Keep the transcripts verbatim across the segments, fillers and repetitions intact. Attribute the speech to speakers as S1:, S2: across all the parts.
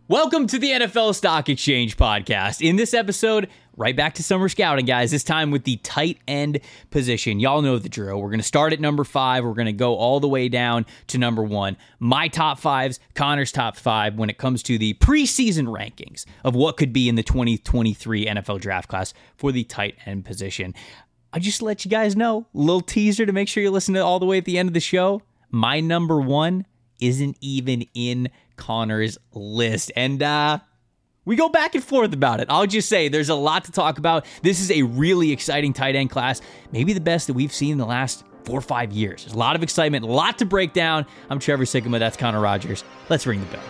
S1: Welcome to the N F L Stock Exchange podcast. In this episode, right back to summer scouting, guys, this time with the tight end position. Y'all know the drill. We're going to start at number five. We're going to go all the way down to number one. My top fives, Connor's top five when it comes to the preseason rankings of what could be in the twenty twenty-three N F L draft class for the tight end position. I just let you guys know, a little teaser to make sure you listen to all the way at the end of the show. My number one isn't even in Connor's list. And uh, we go back and forth about it. I'll just say there's a lot to talk about. This is a really exciting tight end class, maybe the best that we've seen in the last four or five years. There's a lot of excitement, a lot to break down. I'm Trevor Sikkema. That's Connor Rogers. Let's ring the bell.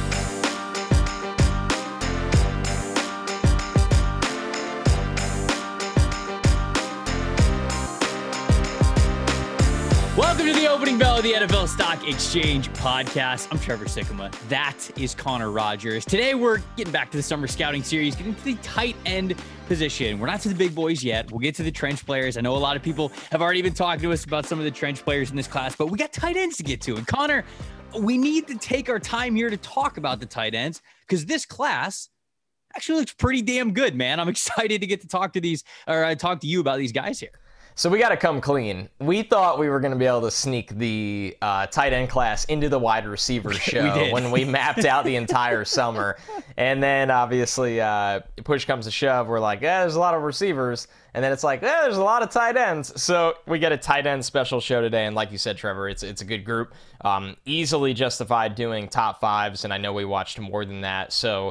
S1: Welcome to the opening bell of the N F L Stock Exchange podcast. I'm Trevor Sikkema. That is Connor Rogers. Today, we're getting back to the summer scouting series, getting to the tight end position. We're not to the big boys yet. We'll get to the trench players. I know a lot of people have already been talking to us about some of the trench players in this class, but we got tight ends to get to. And Connor, we need to take our time here to talk about the tight ends because this class actually looks pretty damn good, man. I'm excited to get to talk to these or uh, talk to you about these guys here.
S2: So we got to come clean. We thought we were going to be able to sneak the uh, tight end class into the wide receiver show
S1: we
S2: when we mapped out the entire summer. And then obviously uh, push comes to shove. We're like, yeah, there's a lot of receivers. And then it's like, yeah, there's a lot of tight ends. So we get a tight end special show today. And like you said, Trevor, it's it's a good group. Um, easily justified doing top fives. And I know we watched more than that. So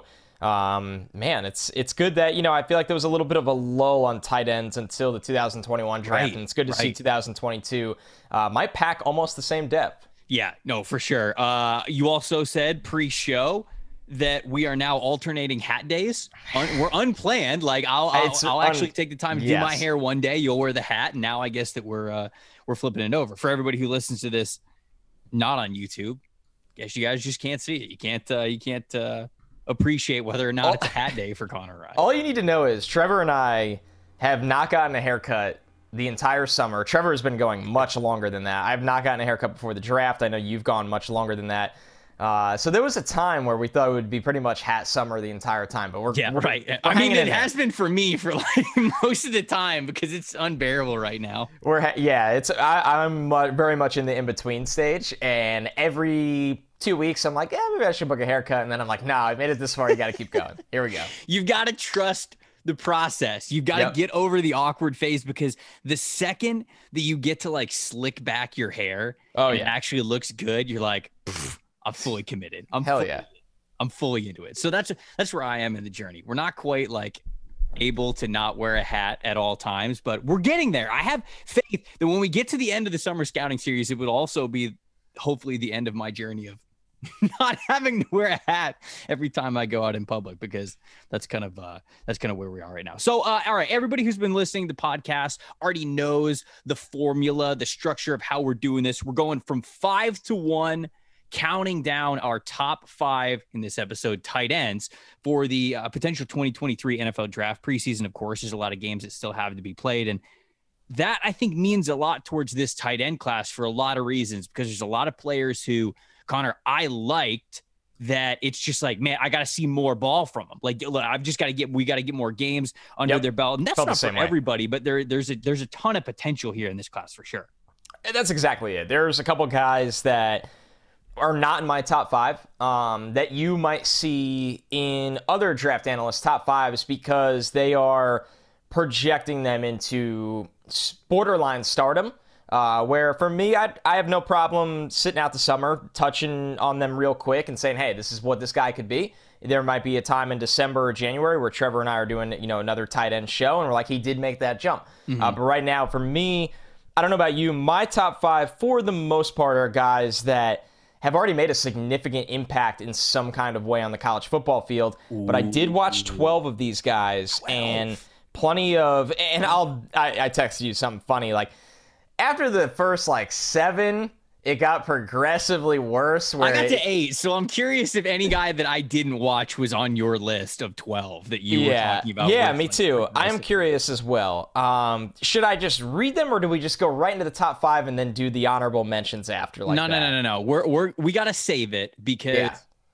S2: Um, man, it's it's good that, you know, I feel like there was a little bit of a lull on tight ends until the two thousand twenty-one draft,
S1: right,
S2: and it's good to
S1: right.
S2: see two thousand twenty-two uh, might pack almost the same depth.
S1: Yeah, no, for sure. Uh, you also said pre-show that we are now alternating hat days. Un- we're unplanned. Like I'll I'll, I'll un- actually take the time to yes. do my hair one day. You'll wear the hat, and now I guess that we're uh, we're flipping it over. For everybody who listens to this not on YouTube, I guess you guys just can't see it. You can't uh, you can't. Uh, appreciate whether or not all, it's a hat day for Connor Rogers.
S2: All you need to know is Trevor and I have not gotten a haircut the entire summer. Trevor has been going much longer than that. I've not gotten a haircut before the draft. I know you've gone much longer than that. Uh, so there was a time where we thought it would be pretty much hat summer the entire time, but we're
S1: yeah,
S2: we're,
S1: right.
S2: We're
S1: I mean, it has
S2: there.
S1: been for me for like most of the time because it's unbearable right now.
S2: We're ha- yeah, it's I, I'm mu- very much in the in between stage, and every two weeks, I'm like, yeah, maybe I should book a haircut. And then I'm like, no, I made it this far. You got to keep going. Here we go.
S1: You've got to trust the process. You've got to yep. get over the awkward phase because the second that you get to like slick back your hair
S2: oh,
S1: and
S2: yeah.
S1: it actually looks good, you're like, I'm fully committed. I'm
S2: Hell
S1: fully,
S2: yeah.
S1: I'm fully into it. So that's, that's where I am in the journey. We're not quite like able to not wear a hat at all times, but we're getting there. I have faith that when we get to the end of the summer scouting series, it would also be hopefully the end of my journey of not having to wear a hat every time I go out in public, because that's kind of uh, that's kind of where we are right now. So, uh, all right, everybody who's been listening to the podcast already knows the formula, the structure of how we're doing this. We're going from five to one, counting down our top five in this episode, tight ends for the uh, potential twenty twenty-three N F L draft. Preseason, of course, there's a lot of games that still have to be played, and that I think means a lot towards this tight end class for a lot of reasons, because there's a lot of players who, Connor, I liked that it's just like, man, I got to see more ball from them. Like, look, I've just got to get, we got to get more games under
S2: yep.
S1: their belt. And that's
S2: Felt
S1: not for
S2: way.
S1: everybody, but there, there's a, there's a ton of potential here in this class for sure.
S2: That's exactly it. There's a couple guys that are not in my top five um, that you might see in other draft analysts' top fives because they are projecting them into borderline stardom. Uh, where for me, I I have no problem sitting out the summer, touching on them real quick and saying, hey, this is what this guy could be. There might be a time in December or January where Trevor and I are doing, you know, another tight end show, and we're like, he did make that jump. Mm-hmm. Uh, but right now, for me, I don't know about you, my top five, for the most part, are guys that have already made a significant impact in some kind of way on the college football field. Ooh. But I did watch twelve of these guys, twelve. And plenty of, and I'll, I, I texted you something funny, like, after the first, like, seven, it got progressively worse. Where
S1: I got
S2: it,
S1: to eight, so I'm curious if any guy that I didn't watch was on your list of twelve that you
S2: yeah,
S1: were talking about.
S2: Yeah,
S1: with,
S2: me
S1: like,
S2: too. I am curious as well. Um, should I just read them, or do we just go right into the top five and then do the honorable mentions after? Like
S1: no,
S2: that?
S1: no, no, no, no. We're we're we gotta save it because
S2: yeah.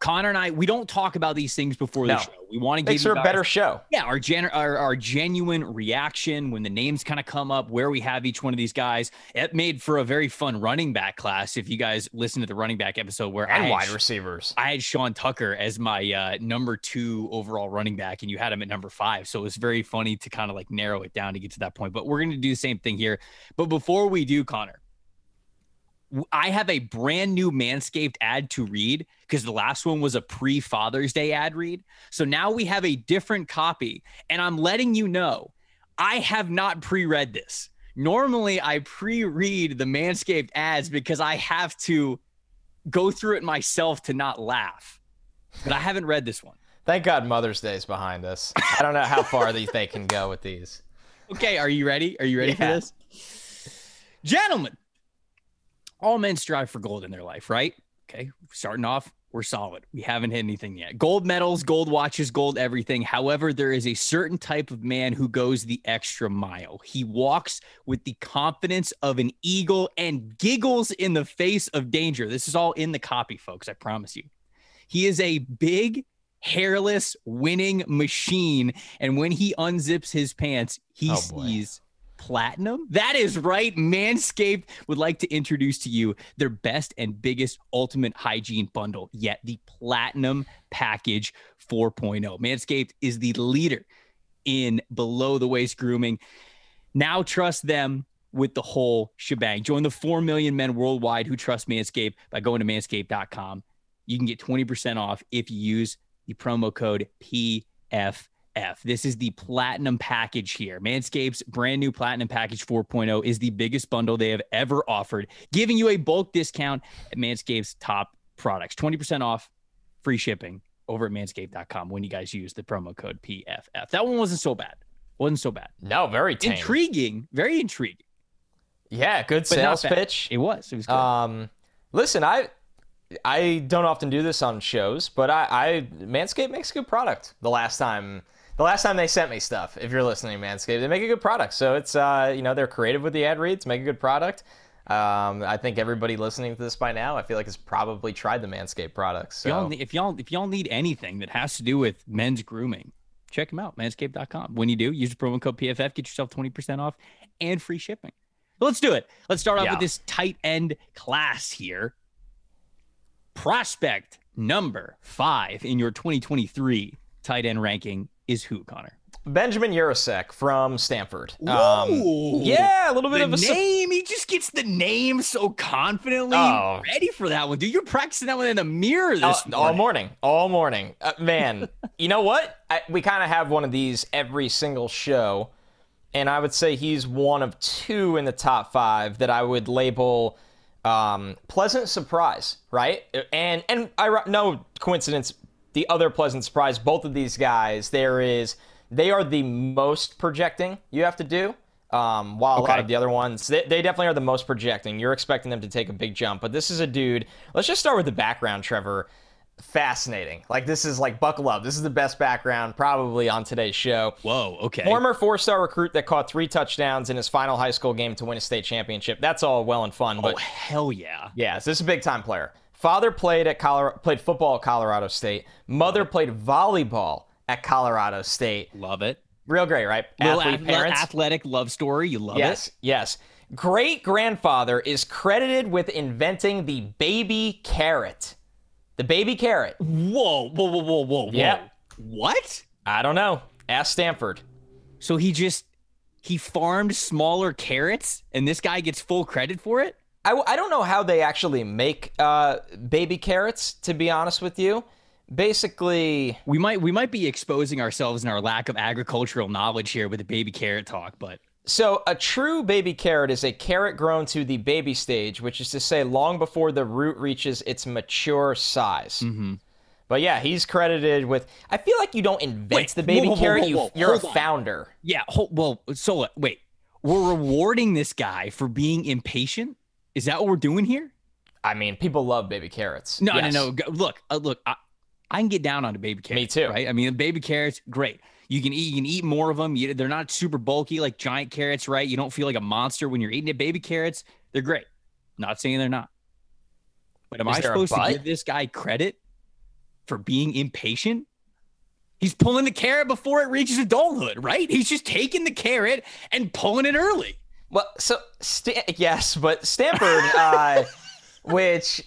S1: Connor and I, we don't talk about these things before the
S2: No.
S1: show. We want to give
S2: Makes
S1: you
S2: for
S1: guys,
S2: a better show.
S1: Yeah, our, gen- our our genuine reaction when the names kind of come up, where we have each one of these guys. It made for a very fun running back class. If you guys listen to the running back episode where
S2: And
S1: I
S2: wide
S1: had,
S2: receivers.
S1: I had Sean Tucker as my uh, number two overall running back, and you had him at number five. So it was very funny to kind of like narrow it down to get to that point. But we're going to do the same thing here. But before we do, Connor, I have a brand new Manscaped ad to read because the last one was a pre-Father's Day ad read. So now we have a different copy, and I'm letting you know I have not pre-read this. Normally I pre-read the Manscaped ads because I have to go through it myself to not laugh, but I haven't read this one.
S2: Thank God Mother's Day is behind us. I don't know how far these they can go with these.
S1: Okay, are you ready? Are you ready
S2: Yeah.
S1: for this? Gentlemen, all men strive for gold in their life, right? Okay, starting off, we're solid. We haven't hit anything yet. Gold medals, gold watches, gold everything. However, there is a certain type of man who goes the extra mile. He walks with the confidence of an eagle and giggles in the face of danger. This is all in the copy, folks, I promise you. He is a big, hairless, winning machine, and when he unzips his pants, he
S2: Oh, boy.
S1: sees platinum. That is right. Manscaped would like to introduce to you their best and biggest ultimate hygiene bundle yet, the Platinum Package four point oh. Manscaped is the leader in below the waist grooming. Now trust them with the whole shebang. Join the four million men worldwide who trust Manscaped by going to manscaped dot com. You can get twenty percent off if you use the promo code P F F. This is the Platinum Package here. Manscaped's brand new Platinum Package four point oh is the biggest bundle they have ever offered, giving you a bulk discount at Manscaped's top products. twenty percent off, free shipping over at manscaped dot com when you guys use the promo code P F F. That one wasn't so bad. Wasn't so bad.
S2: No, very tame.
S1: Intriguing. Very intriguing.
S2: Yeah, good
S1: But not
S2: sales
S1: bad.
S2: pitch.
S1: It was. It was good.
S2: Um, listen, I I don't often do this on shows, but I, I Manscaped makes a good product. The last time, the last time they sent me stuff, if you're listening, Manscaped, they make a good product. So it's uh, you know, they're creative with the ad reads, make a good product. Um, I think everybody listening to this by now, I feel like has probably tried the Manscaped products. So
S1: If y'all, if y'all if y'all need anything that has to do with men's grooming, check them out, manscaped dot com. When you do, use the promo code P F F, get yourself twenty percent off and free shipping. So let's do it. Let's start off
S2: Yeah.
S1: with this tight end class here. Prospect number five in your twenty twenty-three tight end ranking is who, Connor?
S2: Benjamin Urasek from Stanford.
S1: Ooh.
S2: yeah, a little bit
S1: The
S2: of a su-
S1: name, he just gets the name so confidently.
S2: Oh.
S1: Ready for that one, dude. You're practicing that one in the mirror this
S2: all, all
S1: morning.
S2: morning, all morning. Uh, man, you know what? I, we kind of have one of these every single show, and I would say he's one of two in the top five that I would label um, pleasant surprise, right? And and I no coincidence. The other pleasant surprise, both of these guys, there is they are the most projecting you have to do. Um, while a lot
S1: Okay.
S2: of the other ones, they, they definitely are the most projecting. You're expecting them to take a big jump, but this is a dude. Let's just start with the background, Trevor. Fascinating. Like, this is like, buckle up. This is the best background probably on today's show.
S1: Whoa, okay.
S2: Former four-star recruit that caught three touchdowns in his final high school game to win a state championship. That's all well and fun, but
S1: oh, hell yeah.
S2: yeah, so this is a big-time player. Father played at Colorado, played football at Colorado State. Mother played volleyball at Colorado State.
S1: Love it.
S2: Real great, right?
S1: Little
S2: Athlete
S1: ath-
S2: parents.
S1: athletic love story. You love
S2: Yes,
S1: it.
S2: yes. Great grandfather is credited with inventing the baby carrot. The baby carrot.
S1: Whoa, whoa, whoa, whoa, whoa,
S2: Yep.
S1: whoa. What?
S2: I don't know. Ask Stanford.
S1: So he just he farmed smaller carrots, and this guy gets full credit for it?
S2: I, I don't know how they actually make uh, baby carrots, to be honest with you. Basically,
S1: We might we might be exposing ourselves in our lack of agricultural knowledge here with the baby carrot talk, but
S2: so a true baby carrot is a carrot grown to the baby stage, which is to say long before the root reaches its mature size.
S1: mm-hmm.
S2: But yeah, he's credited with. I feel like you don't invent
S1: Wait,
S2: the baby
S1: whoa, whoa,
S2: carrot.
S1: whoa,
S2: You,
S1: whoa,
S2: you're a
S1: hold on.
S2: founder.
S1: yeah. Ho- well, so wait, we're rewarding this guy for being impatient. Is that what we're doing here?
S2: I mean, people love baby carrots.
S1: No,
S2: Yes.
S1: no, no. Go- Look, uh, look. I, I can get down on the baby carrots.
S2: too.
S1: Right? I mean, the baby carrots, great. You can eat. You can eat more of them. You, they're not super bulky like giant carrots, right? You don't feel like a monster when you're eating it. Baby carrots, they're great. Not saying they're not. But am
S2: Is
S1: I
S2: there a
S1: supposed to
S2: but?
S1: give this guy credit for being impatient? He's pulling the carrot before it reaches adulthood, right? He's just taking the carrot and pulling it early.
S2: Well, so St- yes, but Stanford, uh, which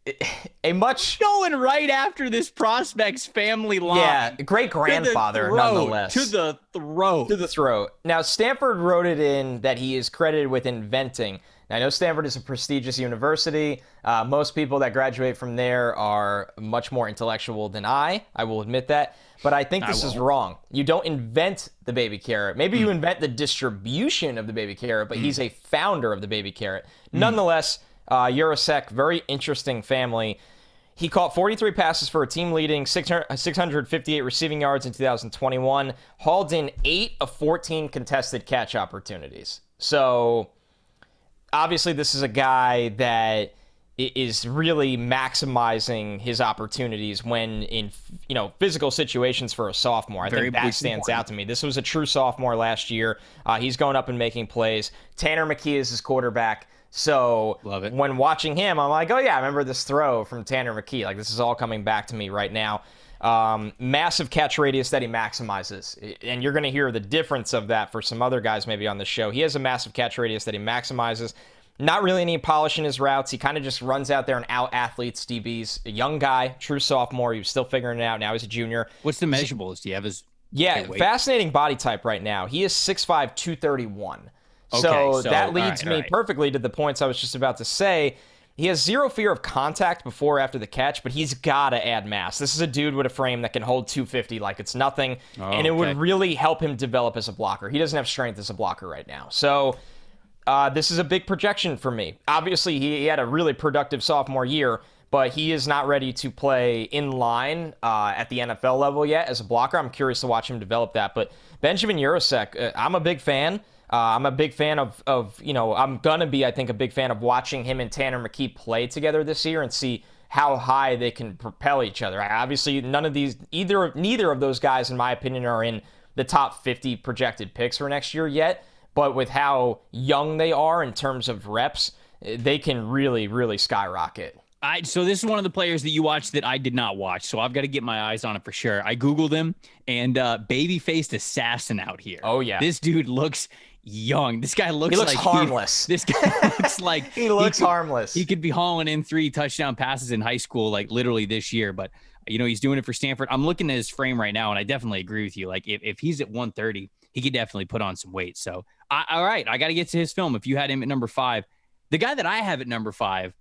S2: a much
S1: going right after this prospect's family line.
S2: Yeah, great grandfather, nonetheless.
S1: To the throat.
S2: To the throat. Now, Stanford wrote it in that he is credited with inventing. Now, I know Stanford is a prestigious university. Uh, most people that graduate from there are much more intellectual than I. I will admit that. But I think this I is wrong. You don't invent the baby carrot. Maybe mm. you invent the distribution of the baby carrot, but mm. he's a founder of the baby carrot. Mm. Nonetheless, uh, Yurosek, very interesting family. He caught forty-three passes for a team-leading six hundred fifty-eight receiving yards in two thousand twenty-one, hauled in eight of fourteen contested catch opportunities. So, obviously, this is a guy that is really maximizing his opportunities when in, you know, physical situations for a sophomore. I Very think that stands point. out to me. This was a true sophomore last year. Uh, he's going up and making plays. Tanner McKee is his quarterback. So
S1: Love it.
S2: when watching him, I'm like, oh, yeah, I remember this throw from Tanner McKee. Like, this is all coming back to me right now. Um, massive catch radius that he maximizes. And you're going to hear the difference of that for some other guys maybe on the show. He has a massive catch radius that he maximizes. Not really any polish in his routes. He kind of just runs out there and out-athletes D Bs. A young guy, true sophomore. He was still figuring it out. Now he's a junior.
S1: What's the measurables? Do you have his
S2: Yeah, fascinating body type right now. He is six five, two thirty-one. Okay, so, so that leads right, me right. perfectly to the points I was just about to say. He has zero fear of contact before or after the catch, but he's got to add mass. This is a dude with a frame that can hold two fifty like it's nothing, oh, and it okay. would really help him develop as a blocker. He doesn't have strength as a blocker right now. So uh, this is a big projection for me. Obviously, he, he had a really productive sophomore year, but he is not ready to play in line uh, at the N F L level yet as a blocker. I'm curious to watch him develop that. But Benjamin Yurosek, uh, I'm a big fan. Uh, I'm a big fan of, of, you know, I'm going to be, I think, a big fan of watching him and Tanner McKee play together this year and see how high they can propel each other. Obviously, none of these, either, neither of those guys, in my opinion, are in the top fifty projected picks for next year yet. But with how young they are in terms of reps, they can really, really skyrocket.
S1: I, so this is one of the players that you watched that I did not watch, so I've got to get my eyes on it for sure. I Googled him, and uh, baby-faced assassin out here.
S2: Oh, yeah.
S1: This dude looks young. This guy looks,
S2: he looks
S1: like
S2: harmless.
S1: He, this guy looks like
S2: he looks
S1: he could,
S2: harmless.
S1: He could be hauling in three touchdown passes in high school, like literally this year. But you know, he's doing it for Stanford. I'm looking at his frame right now, and I definitely agree with you. Like if, if he's at one thirty, he could definitely put on some weight. So I, all right, I got to get to his film. If you had him at number five, the guy that I have at number five,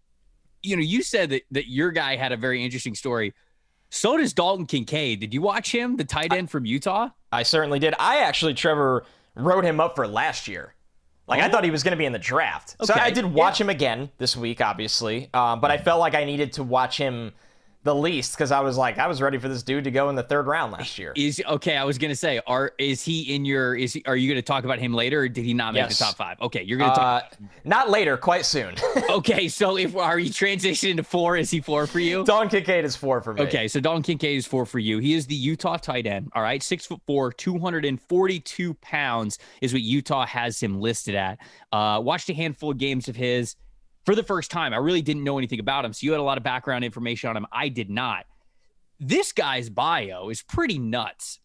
S1: you know, you said that that your guy had a very interesting story. So does Dalton Kincaid. Did you watch him, the tight end I, from Utah?
S2: I certainly did. I actually, Trevor, wrote him up for last year. Like, oh. I thought he was going to be in the draft. Okay. So I did watch yeah. him again this week, obviously. Um, but I felt like I needed to watch him the least because I was like, I was ready for this dude to go in the third round last year.
S1: Is okay. I was going to say, are is he in your? Is he, are you going to talk about him later, or did he not make yes. the top five? Okay, you're going to talk.
S2: Uh, not later, quite soon.
S1: Okay, so if are you transitioning to four? Is he four for you?
S2: Dalton Kincaid is four for me.
S1: Okay, so Dalton Kincaid is four for you. He is the Utah tight end. All right, six foot four, two hundred forty-two pounds is what Utah has him listed at. Uh, watched a handful of games of his for the first time. I really didn't know anything about him, so you had a lot of background information on him. I did not. This guy's bio is pretty nuts.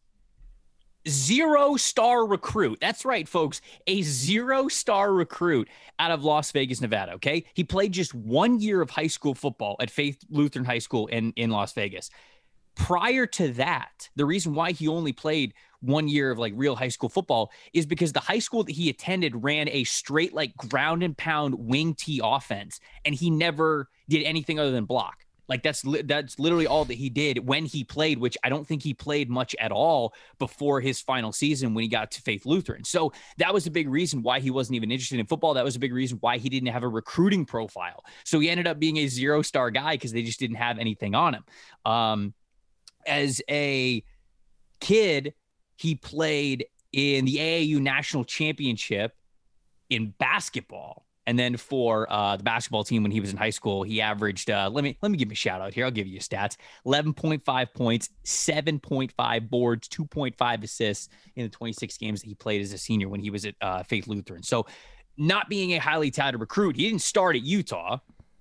S1: Zero-star recruit. That's right, folks. A zero-star recruit out of Las Vegas, Nevada, okay? He played just one year of high school football at Faith Lutheran High School in, in Las Vegas. Prior to that, the reason why he only played one year of like real high school football is because the high school that he attended ran a straight like ground and pound wing tee offense, and he never did anything other than block. Like that's li- that's literally all that he did when he played, which I don't think he played much at all before his final season when he got to Faith Lutheran. So that was a big reason why he wasn't even interested in football. That was a big reason why he didn't have a recruiting profile. So he ended up being a zero-star guy because they just didn't have anything on him. Um, as a kid, he played in the A A U National Championship in basketball. And then for uh, the basketball team when he was in high school, he averaged, uh, let me let me give him a shout out here. I'll give you stats. eleven point five points, seven point five boards, two point five assists in the twenty-six games that he played as a senior when he was at uh, Faith Lutheran. So not being a highly touted recruit, he didn't start at Utah.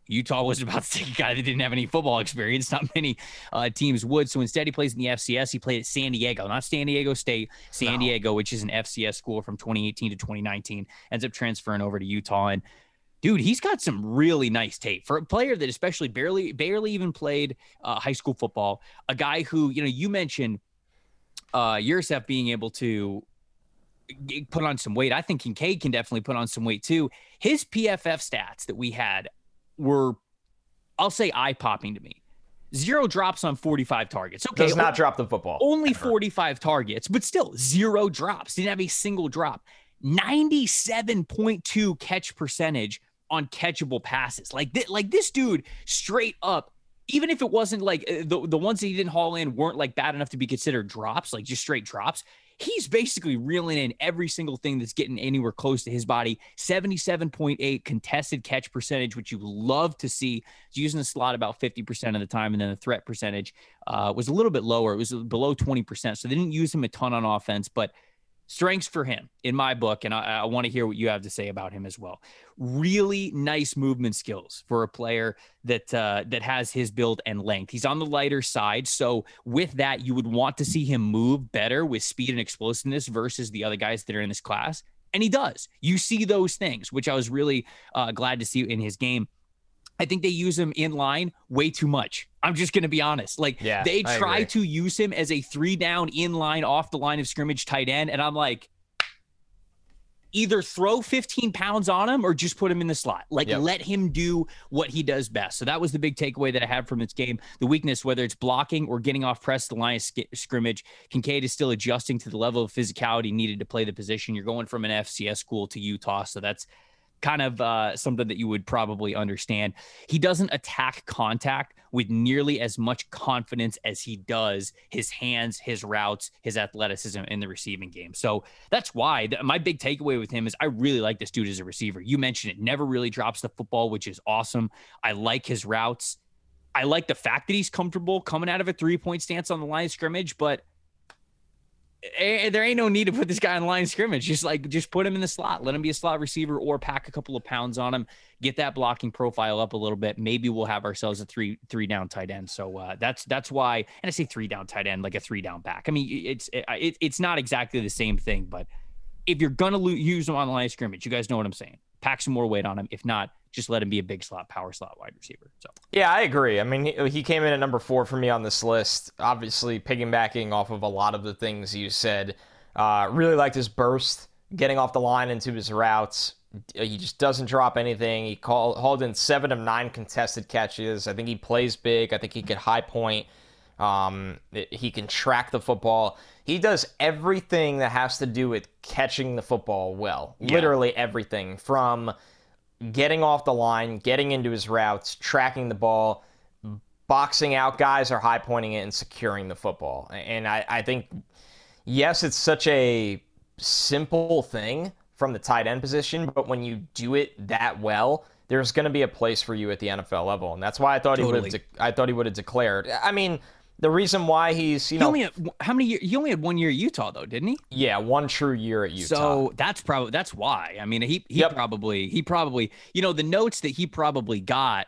S1: Utah was about to take a guy that didn't have any football experience. Not many uh, teams would. So instead, he plays in the F C S. He played at San Diego, not San Diego State, San no. Diego, which is an F C S school from twenty eighteen to twenty nineteen. Ends up transferring over to Utah. And dude, he's got some really nice tape for a player that especially barely, barely even played uh, high school football. A guy who, you know, you mentioned uh, Yurcef being able to put on some weight. I think Kincaid can definitely put on some weight too. His P F F stats that we had were, I'll say, eye-popping to me. Zero drops on forty-five targets. Okay,
S2: does not drop the football.
S1: Only ever. forty-five targets, but still zero drops. Didn't have a single drop. ninety-seven point two catch percentage on catchable passes. Like th- like this dude straight up, even if it wasn't like the, the ones that he didn't haul in weren't like bad enough to be considered drops, like just straight drops, he's basically reeling in every single thing that's getting anywhere close to his body. seventy-seven point eight contested catch percentage, which you love to see. He's using the slot about fifty percent of the time, and then the threat percentage uh, was a little bit lower. It was below twenty percent, so they didn't use him a ton on offense, but strengths for him in my book, and I, I want to hear what you have to say about him as well. Really nice movement skills for a player that uh, that has his build and length. He's on the lighter side, so with that, you would want to see him move better with speed and explosiveness versus the other guys that are in this class, and he does. You see those things, which I was really uh, glad to see in his game. I think they use him in line way too much. I'm just going to be honest. Like
S2: yeah,
S1: they try to use him as a three down in line off the line of scrimmage tight end. And I'm like, either throw fifteen pounds on him or just put him in the slot. Like yep. let him do what he does best. So that was the big takeaway that I had from this game. The weakness, whether it's blocking or getting off press the line of sk- scrimmage, Kincaid is still adjusting to the level of physicality needed to play the position. You're going from an F C S school to Utah. So that's kind of uh, something that you would probably understand. He doesn't attack contact with nearly as much confidence as he does his hands, his routes, his athleticism in the receiving game. So that's why th- my big takeaway with him is I really like this dude as a receiver. You mentioned it, never really drops the football, which is awesome. I like his routes. I like the fact that he's comfortable coming out of a three-point stance on the line of scrimmage, but there ain't no need to put this guy on the line of scrimmage. Just like, just put him in the slot. Let him be a slot receiver or pack a couple of pounds on him. Get that blocking profile up a little bit. Maybe we'll have ourselves a three three down tight end. So uh, that's that's why. And I say three down tight end, like a three down back. I mean, it's it, it's not exactly the same thing, but if you're gonna lo- use him on the line of scrimmage, you guys know what I'm saying. Pack some more weight on him. If not, just let him be a big slot, power slot wide receiver. So
S2: yeah, I agree. I mean, he, he came in at number four for me on this list. Obviously, piggybacking off of a lot of the things you said. Uh, really liked his burst, getting off the line into his routes. He just doesn't drop anything. He called, hauled in seven of nine contested catches. I think he plays big. I think he could high point. Um, he can track the football. He does everything that has to do with catching the football well. Yeah. Literally everything, from getting off the line, getting into his routes, tracking the ball, boxing out guys or high pointing it, and securing the football. And I, I think... yes, it's such a simple thing from the tight end position, but when you do it that well, there's going to be a place for you at the N F L level, and that's why I thought totally. he would. De- I thought he would have declared. I mean, the reason why he's you
S1: he
S2: know
S1: only had, how many years? He only had one year at Utah, though, didn't he?
S2: Yeah, one true year at Utah.
S1: So that's probably that's why. I mean, he he yep. probably he probably you know the notes that he probably got.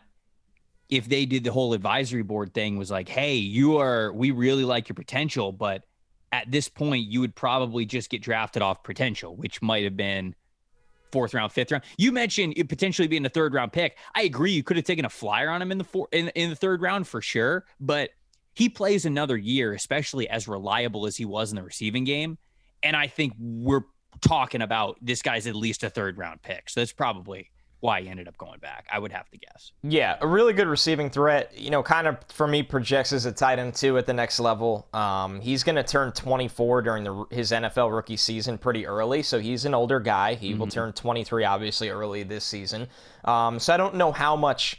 S1: If they did the whole advisory board thing, was like, hey, you are we really like your potential, but at this point, you would probably just get drafted off potential, which might have been fourth round, fifth round. You mentioned it potentially being a third round pick. I agree. You could have taken a flyer on him in the four, in, in the third round for sure, but he plays another year, especially as reliable as he was in the receiving game. And I think we're talking about this guy's at least a third round pick. So that's probably why he ended up going back, I would have to guess.
S2: Yeah, a really good receiving threat. You know, kind of, for me, projects as a tight end, too, at the next level. Um, he's going to turn twenty-four during the, his N F L rookie season pretty early, so he's an older guy. He mm-hmm. will turn twenty-three, obviously, early this season. Um, so I don't know how much...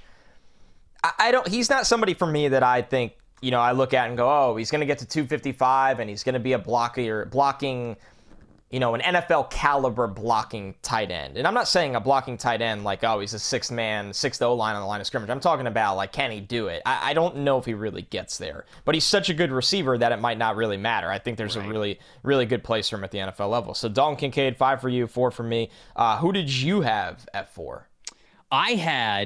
S2: I, I don't. He's not somebody, for me, that I think, you know, I look at and go, oh, he's going to get to two fifty-five, and he's going to be a blocker, blocking... you know, an N F L caliber blocking tight end. And I'm not saying a blocking tight end like, oh, he's a sixth man, sixth O-line on the line of scrimmage. I'm talking about, like, can he do it? I, I don't know if he really gets there. But he's such a good receiver that it might not really matter. I think there's right. a really, really good place for him at the N F L level. So Dalton Kincaid, five for you, four for me. Uh, who did you have at four?
S1: I had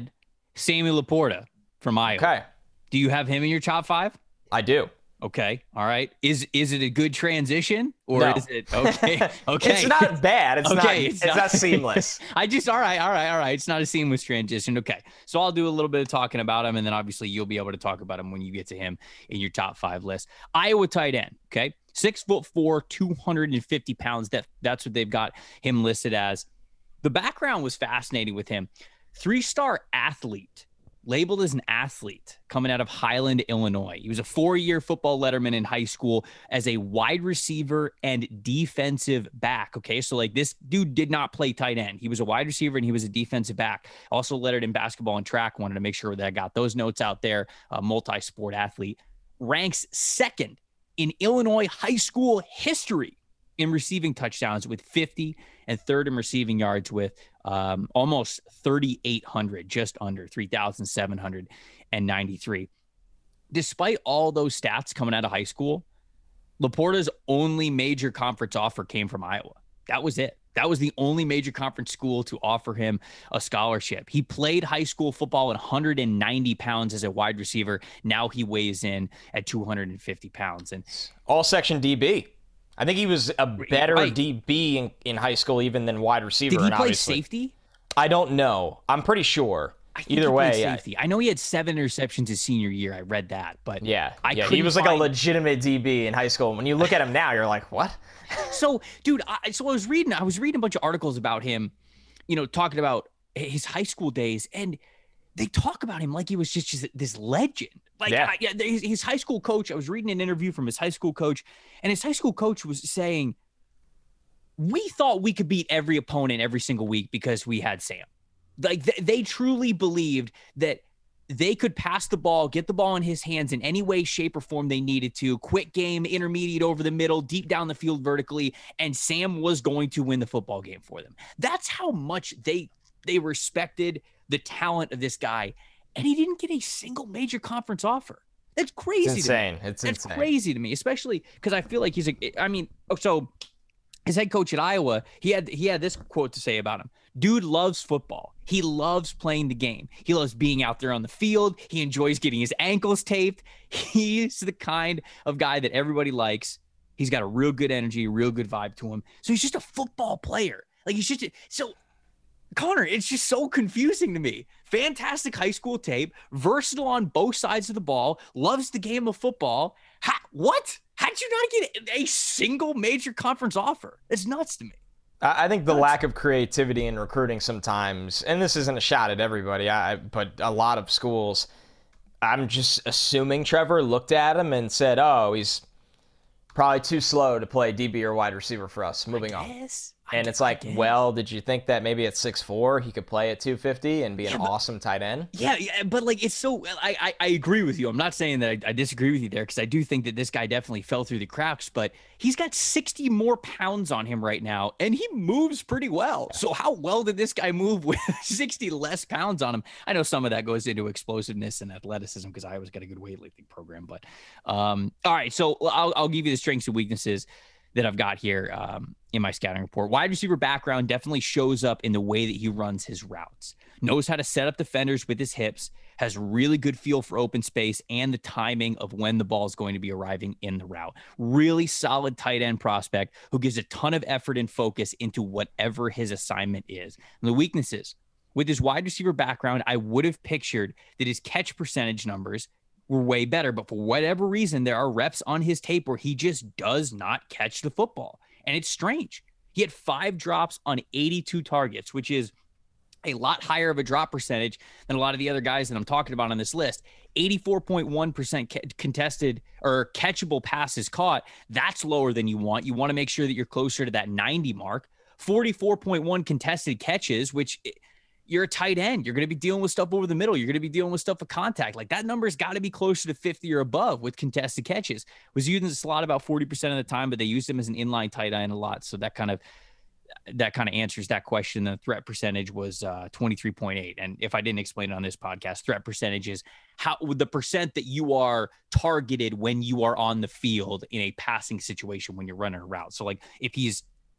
S1: Sammy Laporta from Iowa.
S2: Okay.
S1: Do you have him in your top five?
S2: I do.
S1: Okay. All right. Is is it a good transition or
S2: No.
S1: is it okay? Okay.
S2: It's not bad. It's
S1: Okay,
S2: not
S1: it's
S2: it's,
S1: not-
S2: not seamless.
S1: I just all right, all right, all right. It's not a seamless transition. Okay. So I'll do a little bit of talking about him, and then obviously you'll be able to talk about him when you get to him in your top five list. Iowa tight end. Okay. Six foot four, two hundred fifty pounds. That that's what they've got him listed as. The background was fascinating with him. Three-star athlete. Labeled as an athlete coming out of Highland, Illinois. He was a four-year football letterman in high school as a wide receiver and defensive back. Okay, so like this dude did not play tight end. He was a wide receiver and he was a defensive back. Also lettered in basketball and track. Wanted to make sure that I got those notes out there. A multi-sport athlete. Ranks second in Illinois high school history in receiving touchdowns with fifty, and third in receiving yards with um, almost thirty-eight hundred, just under three thousand seven hundred ninety-three. Despite all those stats coming out of high school, Laporta's only major conference offer came from Iowa. That was it. That was the only major conference school to offer him a scholarship. He played high school football at one hundred ninety pounds as a wide receiver. Now he weighs in at two hundred fifty pounds. And
S2: All section D B. I think he was a better
S1: Right.
S2: D B in, in high school even than wide receiver.
S1: did he
S2: and
S1: play
S2: obviously-
S1: safety?
S2: I don't know. I'm pretty sure.
S1: I think
S2: Either
S1: he played
S2: way, I-
S1: safety. I know he had seven interceptions his senior year. I read that, but
S2: yeah,
S1: I
S2: yeah. He
S1: couldn't
S2: was like a
S1: find-
S2: legitimate D B in high school. When you look at him now, you're like, what?
S1: So, dude, I, so I was reading, I was reading a bunch of articles about him, you know, talking about his high school days, and they talk about him like he was just, just this legend. Like,
S2: Yeah.
S1: I, yeah, his, his high school coach. I was reading an interview from his high school coach, and his high school coach was saying, "We thought we could beat every opponent every single week because we had Sam." Like th- they truly believed that they could pass the ball, get the ball in his hands in any way, shape, or form they needed to. Quick game, intermediate over the middle, deep down the field vertically, and Sam was going to win the football game for them. That's how much they they respected the talent of this guy, and he didn't get a single major conference offer. That's crazy.
S2: It's
S1: to me.
S2: insane. It's
S1: That's
S2: insane.
S1: crazy to me, especially because I feel like he's a. I mean, oh, so his head coach at Iowa, he had he had this quote to say about him. Dude loves football. He loves playing the game. He loves being out there on the field. He enjoys getting his ankles taped. He's the kind of guy that everybody likes. He's got a real good energy, a real good vibe to him. So he's just a football player. Like he's just a, so Connor, it's just so confusing to me. Fantastic high school tape, versatile on both sides of the ball, loves the game of football. How, what? How'd you not get a single major conference offer? It's nuts to me.
S2: I I think the lack of creativity in recruiting sometimes, and this isn't a shot at everybody, I, but a lot of schools, I'm just assuming Trevor looked at him and said, oh, he's probably too slow to play D B or wide receiver for us. Moving on.
S1: Yes.
S2: And it's like, well, did you think that maybe at six foot four he could play at two fifty and be an
S1: Yeah, but-
S2: awesome tight end?
S1: Yeah, yeah, but like it's so I I, I agree with you. I'm not saying that I, I disagree with you there because I do think that this guy definitely fell through the cracks, but he's got sixty more pounds on him right now, and he moves pretty well. So how well did this guy move with sixty less pounds on him? I know some of that goes into explosiveness and athleticism because I always got a good weightlifting program. But um, all right, so I'll I'll give you the strengths and weaknesses that I've got here um, in my scouting report. Wide receiver background definitely shows up in the way that he runs his routes. Knows how to set up defenders with his hips, has really good feel for open space and the timing of when the ball is going to be arriving in the route. Really solid tight end prospect who gives a ton of effort and focus into whatever his assignment is. And the weaknesses, with his wide receiver background, I would have pictured that his catch percentage numbers were way better, but for whatever reason, there are reps on his tape where he just does not catch the football. And it's strange. He had five drops on eighty-two targets, which is a lot higher of a drop percentage than a lot of the other guys that I'm talking about on this list. eighty-four point one percent contested or catchable passes caught. That's lower than you want. You want to make sure that you're closer to that ninety mark. forty-four point one contested catches, which you're a tight end. You're going to be dealing with stuff over the middle. You're going to be dealing with stuff with contact. Like that number's got to be closer to fifty or above with contested catches. Was used in the slot about forty percent of the time, but they used him as an inline tight end a lot. So that kind of that kind of answers that question. The threat percentage was uh, twenty-three point eight. And if I didn't explain it on this podcast, threat percentage is how the percent that you are targeted when you are on the field in a passing situation when you're running a route. So like if he's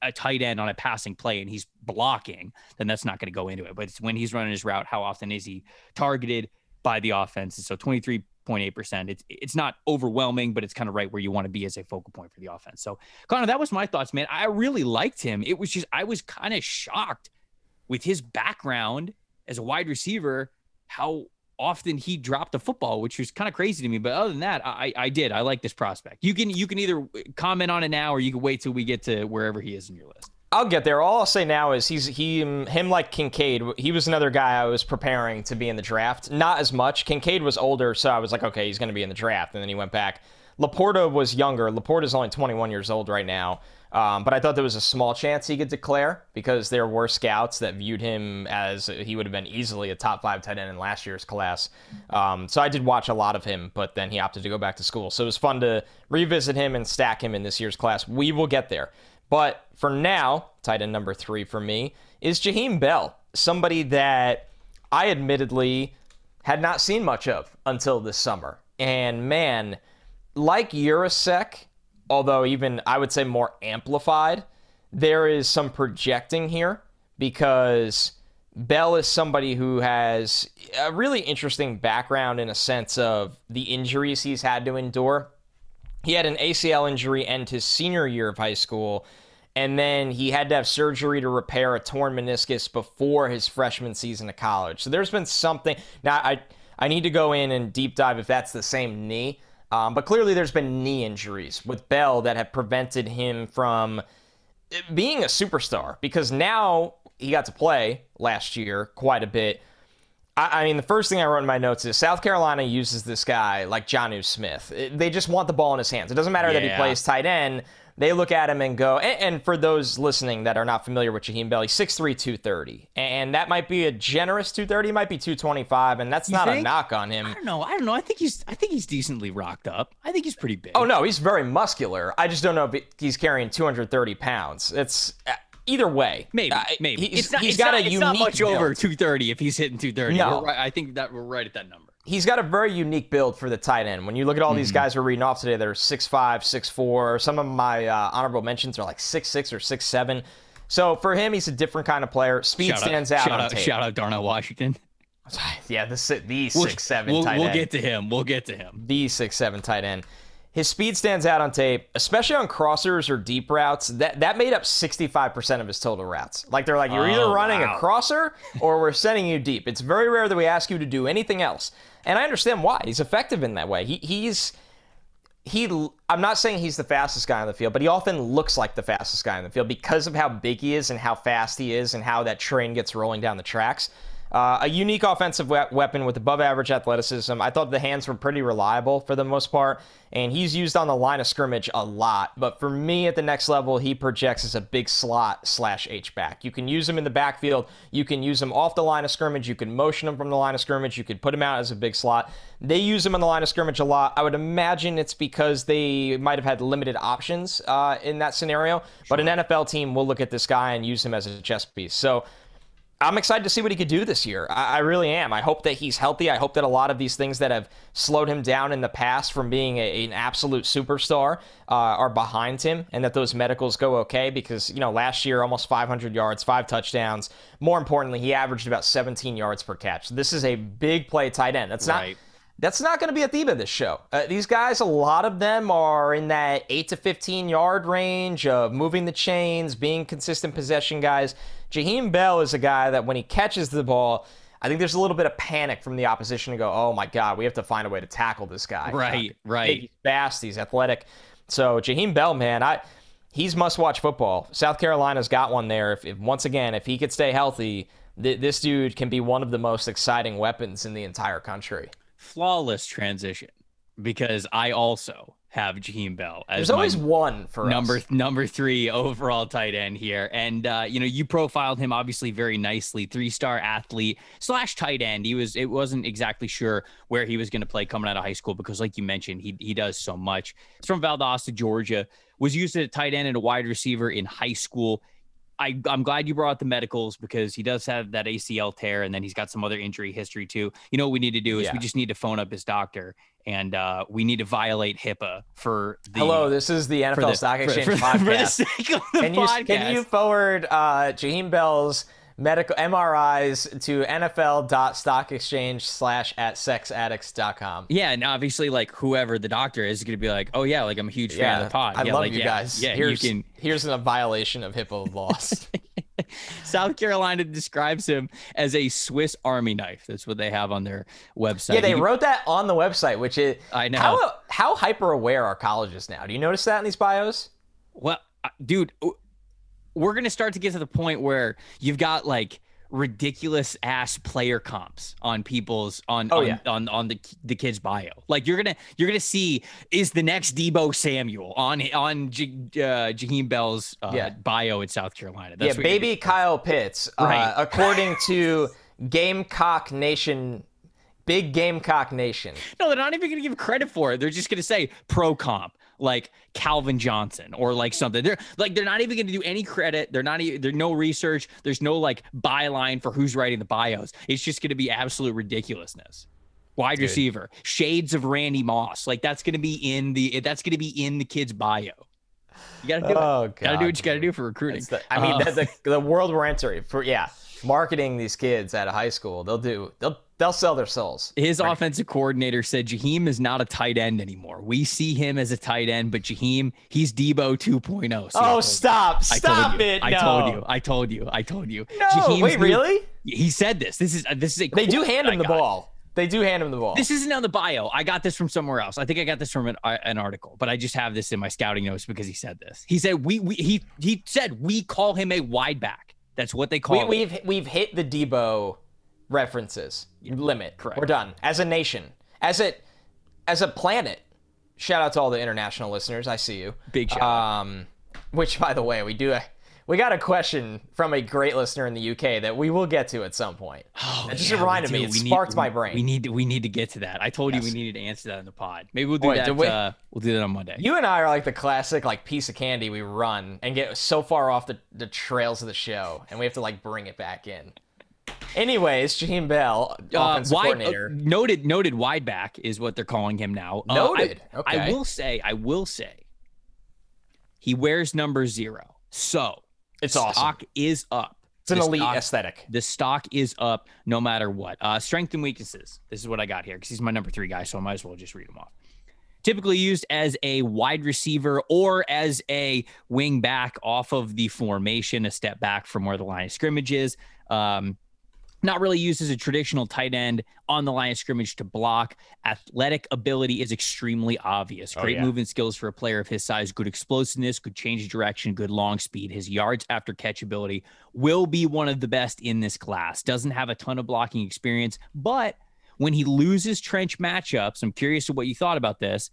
S1: a tight end on a passing play and he's blocking, then that's not going to go into it. But it's when he's running his route, how often is he targeted by the offense? And so twenty-three point eight percent, it's it's not overwhelming, but it's kind of right where you want to be as a focal point for the offense. So Connor, that was my thoughts, man. I really liked him. It was just, I was kind of shocked with his background as a wide receiver, how often he dropped the football, which was kind of crazy to me. But other than that, I I did. I like this prospect. You can you can either comment on it now or you can wait till we get to wherever he is in your list.
S2: I'll get there. All I'll say now is he's he him like Kincaid. He was another guy I was preparing to be in the draft. Not as much. Kincaid was older, so I was like, okay, he's going to be in the draft, and then he went back. Laporta was younger. Laporta's only twenty-one years old right now. Um, but I thought there was a small chance he could declare because there were scouts that viewed him as he would have been easily a top five tight end in last year's class. Um, so I did watch a lot of him, but then he opted to go back to school. So it was fun to revisit him and stack him in this year's class. We will get there. But for now, tight end number three for me is Jaheim Bell, somebody that I admittedly had not seen much of until this summer. And man, like Urasek, although even I would say more amplified, there is some projecting here because Bell is somebody who has a really interesting background in a sense of the injuries he's had to endure. He had an A C L injury end his senior year of high school, and then he had to have surgery to repair a torn meniscus before his freshman season of college. So there's been something. Now, I, I need to go in and deep dive if that's the same knee. Um, but clearly there's been knee injuries with Bell that have prevented him from being a superstar because now he got to play last year quite a bit. I, I mean, the first thing I wrote in my notes is South Carolina uses this guy like Jonnu Smith. It, they just want the ball in his hands. It doesn't matter yeah. that he plays tight end. They look at him and go, and, and for those listening that are not familiar with Jaheim Bell, he's six three, two thirty. And that might be a generous two thirty, might be two twenty-five, and that's you not think? a knock on him.
S1: I don't know. I don't know. I think he's I think he's decently rocked up. I think he's pretty big.
S2: Oh, no, he's very muscular. I just don't know if he's carrying two hundred thirty pounds. It's either way.
S1: Maybe, uh, maybe.
S2: He's,
S1: it's not,
S2: he's
S1: it's
S2: got
S1: not,
S2: a
S1: it's
S2: unique
S1: not much
S2: build.
S1: over two thirty if he's hitting two thirty.
S2: No.
S1: We're right, I think that we're right at that number.
S2: He's got a very unique build for the tight end. When you look at all mm-hmm. these guys we're reading off today, they're six five, six four. Some of my uh, honorable mentions are like six six or six seven. So for him, he's a different kind of player. Speed
S1: shout
S2: stands
S1: out,
S2: out
S1: shout
S2: on
S1: out,
S2: tape.
S1: Shout out Darnell Washington.
S2: Yeah, the, the
S1: we'll,
S2: six seven
S1: we'll,
S2: tight
S1: we'll
S2: end.
S1: We'll get to him. We'll get to him.
S2: The six seven tight end. His speed stands out on tape, especially on crossers or deep routes. That that made up sixty-five percent of his total routes. Like they're like, you're either
S1: oh,
S2: running
S1: wow.
S2: a crosser or we're sending you deep. It's very rare that we ask you to do anything else. And I understand why. He's effective in that way. He he's he I'm not saying he's the fastest guy on the field, but he often looks like the fastest guy on the field because of how big he is and how fast he is and how that train gets rolling down the tracks. Uh, a unique offensive we- weapon with above-average athleticism. I thought the hands were pretty reliable for the most part, and he's used on the line of scrimmage a lot. But for me, at the next level, he projects as a big slot slash H-back. You can use him in the backfield. You can use him off the line of scrimmage. You can motion him from the line of scrimmage. You could put him out as a big slot. They use him on the line of scrimmage a lot. I would imagine it's because they might have had limited options uh, in that scenario. Sure. But an N F L team will look at this guy and use him as a chess piece. So I'm excited to see what he could do this year. I, I really am. I hope that he's healthy. I hope that a lot of these things that have slowed him down in the past from being a, an absolute superstar uh, are behind him and that those medicals go okay because, you know, last year, almost five hundred yards, five touchdowns. More importantly, he averaged about seventeen yards per catch. This is a big play tight end. That's not...
S1: Right.
S2: That's not going to be a theme of this show. Uh, these guys, a lot of them are in that eight to fifteen yard range of moving the chains, being consistent possession guys. Jaheim Bell is a guy that when he catches the ball, I think there's a little bit of panic from the opposition to go, oh my God, we have to find a way to tackle this guy.
S1: Right,
S2: uh,
S1: right.
S2: He's fast, he's athletic. So Jaheim Bell, man, I he's must-watch football. South Carolina's got one there. If, if once again, if he could stay healthy, th- this dude can be one of the most exciting weapons in the entire country.
S1: Flawless transition because I also have Jaheim Bell as
S2: There's always one for
S1: number
S2: us.
S1: number three overall tight end here, and uh, you know you profiled him obviously very nicely. Three-star athlete slash tight end. He was it wasn't exactly sure where he was going to play coming out of high school because, like you mentioned, he he does so much. He's from Valdosta, Georgia. Was used as a tight end and a wide receiver in high school. I, I'm glad you brought up the medicals because he does have that A C L tear, and then he's got some other injury history too. You know what we need to do is
S2: Yeah.
S1: we just need to phone up his doctor, and uh, we need to violate HIPAA for the.
S2: Hello, this is the N F L
S1: the,
S2: Stock
S1: for-
S2: Exchange
S1: for,
S2: podcast.
S1: For the sake of the
S2: can you
S1: podcast.
S2: can you forward uh, Jaheim Bell's medical M R Is to N F L dot stock exchange slash at sex addicts dot com?
S1: Yeah, and obviously, like whoever the doctor is, is going to be like, "Oh yeah, like I'm a huge fan
S2: Yeah,
S1: of the pod.
S2: I
S1: yeah,
S2: love
S1: like,
S2: you
S1: yeah,
S2: guys.
S1: Yeah,
S2: here's,
S1: you can."
S2: Here's a violation of HIPAA laws.
S1: South Carolina describes him as a Swiss Army knife. That's what they have on their website.
S2: Yeah, they
S1: You can-
S2: wrote that on the website, which is
S1: I know.
S2: how how hyper aware are colleges now? Do you notice that in these bios?
S1: Well, uh, dude, w- we're gonna start to get to the point where you've got like ridiculous ass player comps on people's on
S2: Oh,
S1: on,
S2: yeah.
S1: on on the the kid's bio. Like you're gonna you're gonna see is the next Debo Samuel on on J, uh, Jaheim Bell's uh,
S2: Yeah.
S1: bio in South Carolina.
S2: Yeah,
S1: That's what you're
S2: baby Kyle Pitts,
S1: Right.
S2: uh, according to Gamecock Nation, Big Gamecock Nation.
S1: No, they're not even going to give credit for it. They're just going to say pro comp, like Calvin Johnson or like something. They're like they're not even going to do any credit. They're not. e- There's no research. There's no like byline for who's writing the bios. It's just going to be absolute ridiculousness. Wide
S2: Dude.
S1: receiver, shades of Randy Moss. Like that's going to be in the. That's going to be in the kid's bio. You got to do
S2: Oh,
S1: it. Got to do
S2: God.
S1: what you got to do for recruiting.
S2: It's the- I mean,
S1: Uh,
S2: the, the, the world we're entering for yeah, marketing these kids out of high school. They'll do. They'll they'll sell their souls.
S1: His offensive coordinator said Jaheim is not a tight end anymore. We see him as a tight end, but Jaheim, he's Debo two point oh. See, I
S2: Oh,
S1: told you.
S2: stop!
S1: I
S2: Stop
S1: told you.
S2: it!
S1: I
S2: no.
S1: told you. I told you. I told you.
S2: No,
S1: Jaheim's
S2: wait,
S1: new-
S2: really?
S1: He said this. This is this is a
S2: They do
S1: quote
S2: hand
S1: that
S2: him
S1: I
S2: the
S1: got.
S2: ball. They do hand him the ball.
S1: This isn't on the bio. I got this from somewhere else. I think I got this from an, uh, an article, but I just have this in my scouting notes because he said this. He said we, we he he said we call him a wide back. That's what they call
S2: we,
S1: him.
S2: we've we've hit the Debo references limit.
S1: correct.
S2: We're done. As a nation, as a as a planet. Shout out to all the international listeners. I see you.
S1: Big shout out.
S2: Um, which, by the way, we do. We got a question from a great listener in the U K that we will get to at some point.
S1: Oh,
S2: It just
S1: yeah, we
S2: reminded
S1: do.
S2: me. It
S1: We need-
S2: sparked my
S1: we-
S2: brain.
S1: We need to we need to get to that. I told
S2: Yes.
S1: you we needed to answer that in the pod. Maybe we'll do
S2: Boy,
S1: that.
S2: did we-
S1: uh, we'll do that on Monday.
S2: You and I are like the classic like piece of candy we run and get so far off the, the trails of the show, and we have to like bring it back in. Anyways, Jaheim Bell,
S1: Uh,
S2: offensive
S1: wide,
S2: coordinator.
S1: uh, noted noted wide back is what they're calling him now. Uh,
S2: Noted.
S1: I,
S2: Okay.
S1: I will say, I will say, he wears number zero. So
S2: It's
S1: stock
S2: awesome.
S1: is up.
S2: It's an
S1: The
S2: elite
S1: stock-
S2: aesthetic.
S1: The stock is up no matter what. Uh, strength and weaknesses. This is what I got here because he's my number three guy, so I might as well just read them off. Typically used as a wide receiver or as a wing back off of the formation, a step back from where the line of scrimmage is. Um, not really used as a traditional tight end on the line of scrimmage to block. Athletic ability is extremely obvious.
S2: Oh,
S1: Great
S2: yeah.
S1: movement skills for a player of his size, good explosiveness, good change of direction, good long speed. His yards after catch ability will be one of the best in this class. Doesn't have a ton of blocking experience, but when he loses trench matchups, I'm curious to what you thought about this.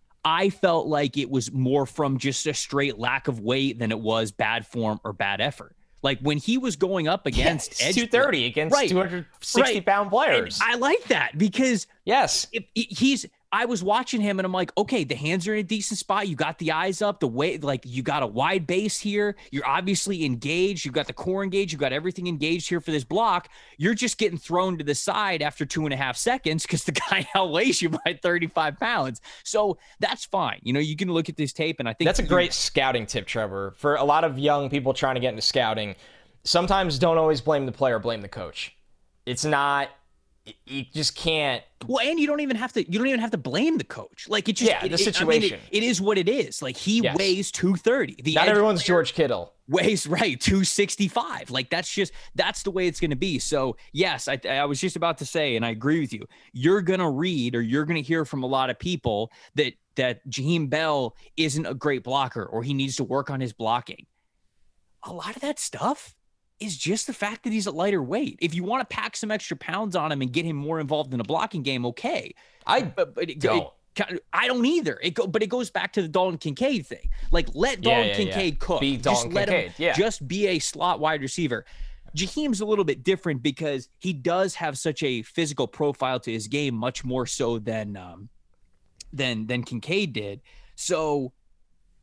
S1: I felt like it was more from just a straight lack of weight than it was bad form or bad effort. Like when he was going up against
S2: Yeah,
S1: edge
S2: two thirty against
S1: Right.
S2: two hundred sixty
S1: Right.
S2: pound
S1: and
S2: players.
S1: I like that because
S2: yes.
S1: if he's I was watching him and I'm like, okay, the hands are in a decent spot. You got the eyes up, the way like you got a wide base here. You're obviously engaged. You've got the core engaged. You've got everything engaged here for this block. You're just getting thrown to the side after two and a half seconds because the guy outweighs you by thirty-five pounds. So that's fine. You know, you can look at this tape and I think
S2: That's a great scouting tip, Trevor. For a lot of young people trying to get into scouting, sometimes don't always blame the player, blame the coach. It's not, you just can't.
S1: Well, and you don't even have to. You don't even have to blame the coach. Like it just.
S2: Yeah,
S1: it-
S2: the
S1: it- I mean,
S2: situation.
S1: it- it is what it is. Like he
S2: Yes.
S1: weighs two thirty. The
S2: Not
S1: edge
S2: everyone's
S1: player
S2: George Kittle.
S1: weighs right two sixty-five. Like that's just that's the way it's going to be. So yes, I, I was just about to say, and I agree with you. You're going to read or you're going to hear from a lot of people that that Jaheim Bell isn't a great blocker or he needs to work on his blocking. A lot of that stuff is just the fact that he's a lighter weight. If you want to pack some extra pounds on him and get him more involved in a blocking game, okay.
S2: I
S1: But, but it,
S2: don't.
S1: it, I don't either. It go, but it goes back to the Dalton Kincaid thing. Like let
S2: Yeah,
S1: Dalton
S2: yeah,
S1: Kincaid
S2: yeah.
S1: cook.
S2: Be
S1: just
S2: Dalton
S1: let
S2: Kincaid,
S1: him
S2: yeah.
S1: just be a slot wide receiver. Jaheim's a little bit different because he does have such a physical profile to his game, much more so than um, than than Kincaid did. So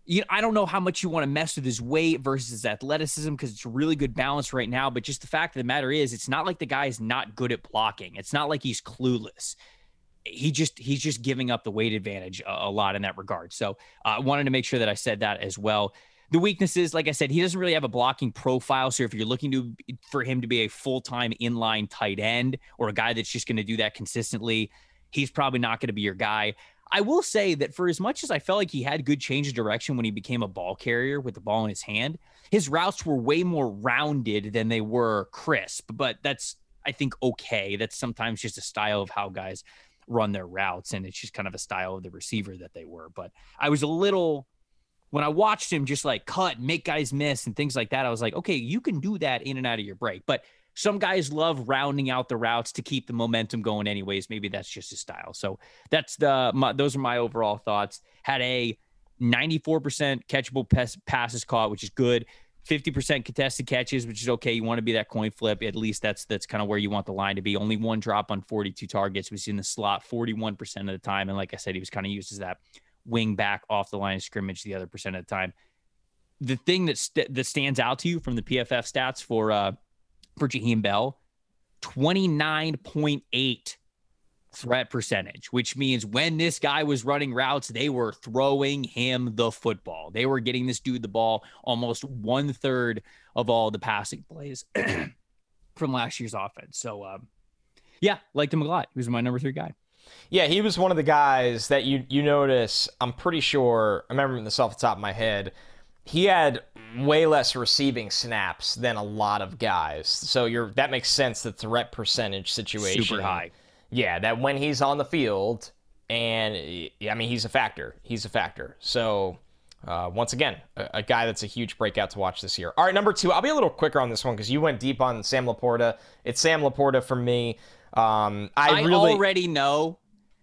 S1: you know, I don't know how much you want to mess with his weight versus his athleticism because it's a really good balance right now. But just the fact of the matter is, it's not like the guy is not good at blocking. It's not like he's clueless. He just he's just giving up the weight advantage a, a lot in that regard. So uh, I wanted to make sure that I said that as well. The weaknesses, like I said, he doesn't really have a blocking profile. So if you're looking to for him to be a full-time inline tight end or a guy that's just going to do that consistently, he's probably not going to be your guy. I will say that for as much as I felt like he had good change of direction when he became a ball carrier with the ball in his hand, his routes were way more rounded than they were crisp. But that's, I think, okay. That's sometimes just a style of how guys run their routes, and it's just kind of a style of the receiver that they were. But I was a little, when I watched him just like cut, make guys miss and things like that, I was like, okay, you can do that in and out of your break. But some guys love rounding out the routes to keep the momentum going anyways. Maybe that's just his style. So that's the, my, those are my overall thoughts. Had a ninety-four percent catchable pass, passes caught, which is good. fifty percent contested catches, which is okay. You want to be that coin flip. At least that's, that's kind of where you want the line to be. Only one drop on forty-two targets, was in the slot forty-one percent of the time. And like I said, he was kind of used as that wing back off the line of scrimmage the other percent of the time. The thing that, st- that stands out to you from the P F F stats for, uh, for Jaheim Bell, twenty-nine point eight threat percentage, which means when this guy was running routes, they were throwing him the football. They were getting this dude the ball almost one third of all the passing plays from last year's offense. So, um, yeah, liked him a lot. He was my number three guy.
S2: Yeah, he was one of the guys that you you notice, I'm pretty sure, I remember this off the top of my head, he had way less receiving snaps than a lot of guys. So you're that makes sense, the threat percentage situation.
S1: Super high.
S2: Yeah, that when he's on the field, and I mean, he's a factor. He's a factor. So uh, once again, a, a guy that's a huge breakout to watch this year. All right, number two, I'll be a little quicker on this one because you went deep on Sam Laporta. It's Sam Laporta for me. Um, I,
S1: I
S2: really
S1: already know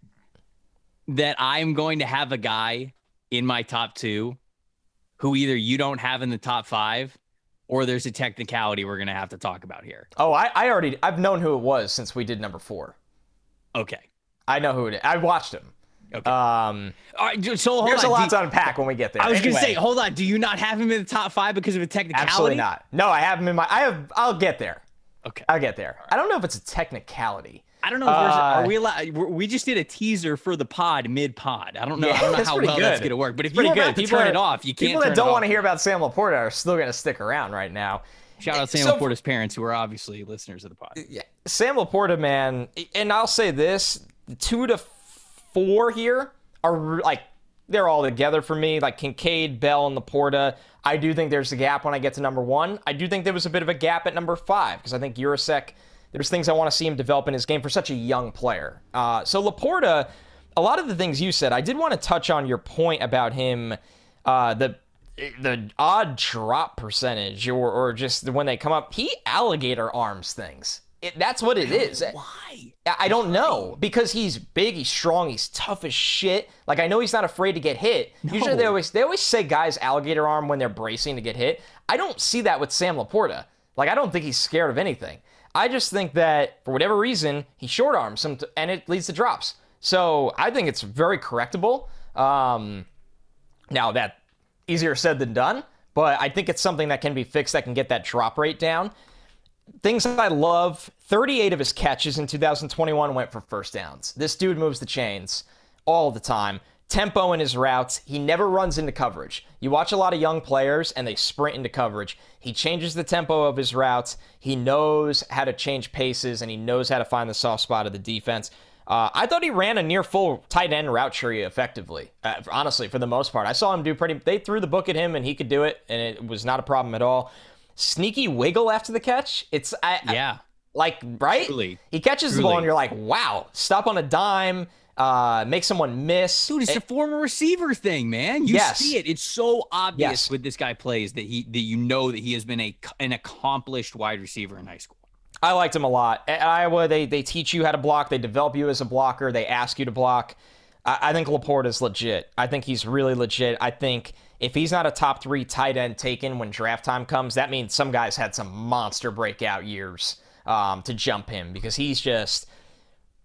S1: that I'm going to have a guy in my top two who either you don't have in the top five or there's a technicality we're going to have to talk about here.
S2: Oh, I, I already, I've known who it was since we did number four.
S1: Okay.
S2: I know who it is. I watched him.
S1: Okay.
S2: Um,
S1: All right, so hold
S2: there's
S1: on.
S2: a lot
S1: Do,
S2: to unpack when we get there.
S1: I was
S2: anyway,
S1: going to say, hold on. Do you not have him in the top five because of a technicality?
S2: absolutely not. No, I have him in my, I have, I'll get there.
S1: Okay.
S2: I'll get there. I don't know if it's a technicality.
S1: I don't know if there's,
S2: Uh,
S1: are we allowed, we just did a teaser for the pod mid-pod. I don't know,
S2: Yeah,
S1: I don't know
S2: that's
S1: how
S2: pretty
S1: well
S2: good.
S1: that's going to work. But if
S2: It's
S1: you
S2: pretty
S1: don't
S2: good.
S1: have to
S2: People
S1: turn
S2: are-
S1: it off, you can't
S2: People
S1: turn
S2: that don't
S1: it
S2: want to
S1: off.
S2: hear about Sam Laporta are still going to stick around right now.
S1: Shout out Sam
S2: So-
S1: Laporta's parents, who are obviously listeners of the pod.
S2: Yeah, Sam Laporta, man, and I'll say this, two to four here are like, they're all together for me, like Kincaid, Bell, and Laporta. I do think there's a gap when I get to number one. I do think there was a bit of a gap at number five, because I think Urasek, there's things I want to see him develop in his game for such a young player. Uh, so Laporta, a lot of the things you said, I did want to touch on your point about him, uh, the the odd drop percentage, or or just when they come up, he alligator arms things. It, that's what it is.
S1: Why?
S2: I don't know, because he's big, he's strong, he's tough as shit. Like, I know he's not afraid to get hit.
S1: No.
S2: Usually they always they always say guys alligator arm when they're bracing to get hit. I don't see that with Sam Laporta. Like, I don't think he's scared of anything. I just think that for whatever reason, he short arms him, to, and it leads to drops. So I think it's very correctable. Um, now, that easier said than done, but I think it's something that can be fixed, that can get that drop rate down. Things that I love, thirty-eight of his catches in two thousand twenty-one went for first downs. This dude moves the chains all the time. Tempo in his routes. He never runs into coverage. You watch a lot of young players and they sprint into coverage. He changes the tempo of his routes. He knows how to change paces, and he knows how to find the soft spot of the defense. Uh, I thought he ran a near full tight end route tree effectively. Uh, honestly, for the most part, I saw him do pretty. They threw the book at him and he could do it, and it was not a problem at all. Sneaky wiggle after the catch. It's I,
S1: Yeah.
S2: I, like right.
S1: Truly.
S2: He catches the
S1: Truly.
S2: ball and you're like, wow, stop on a dime, uh, make someone miss.
S1: Dude, it's
S2: It-
S1: a former receiver thing, man. You
S2: Yes.
S1: see it. It's so obvious
S2: Yes.
S1: with this guy plays that he that you know that he has been a an accomplished wide receiver in high school.
S2: I liked him a lot. At Iowa, they they teach you how to block. They develop you as a blocker. They ask you to block. I, I think Laporta's legit. I think he's really legit. I think if he's not a top three tight end taken when draft time comes, that means some guys had some monster breakout years um, to jump him, because he's just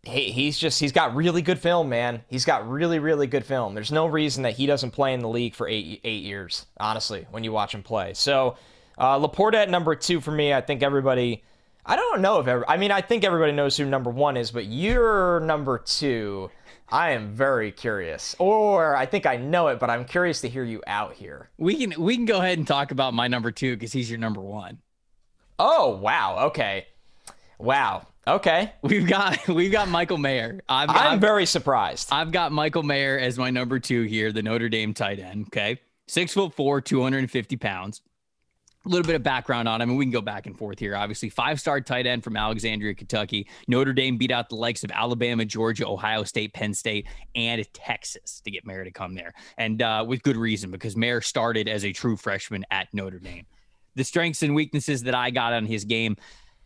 S2: he, he's just he's got really good film, man. He's got really really good film. There's no reason that he doesn't play in the league for eight eight years. Honestly, when you watch him play. So uh, Laporta at number two for me. I think everybody. I don't know if ever. I mean, I think everybody knows who number one is, but you're number two. I am very curious, or I think I know it, but I'm curious to hear you out here.
S1: We can we can go ahead and talk about my number two because he's your number one.
S2: Oh wow, okay, wow, okay.
S1: We've got we've got Michael Mayer. I've,
S2: I'm
S1: I've,
S2: very surprised.
S1: I've got Michael Mayer as my number two here, the Notre Dame tight end. Okay, six foot four, two hundred fifty pounds. A little bit of background on him, and we can go back and forth here. Obviously, five-star tight end from Alexandria, Kentucky. Notre Dame beat out the likes of Alabama, Georgia, Ohio State, Penn State, and Texas to get Mayer to come there. And uh, with good reason, because Mayer started as a true freshman at Notre Dame. The strengths and weaknesses that I got on his game,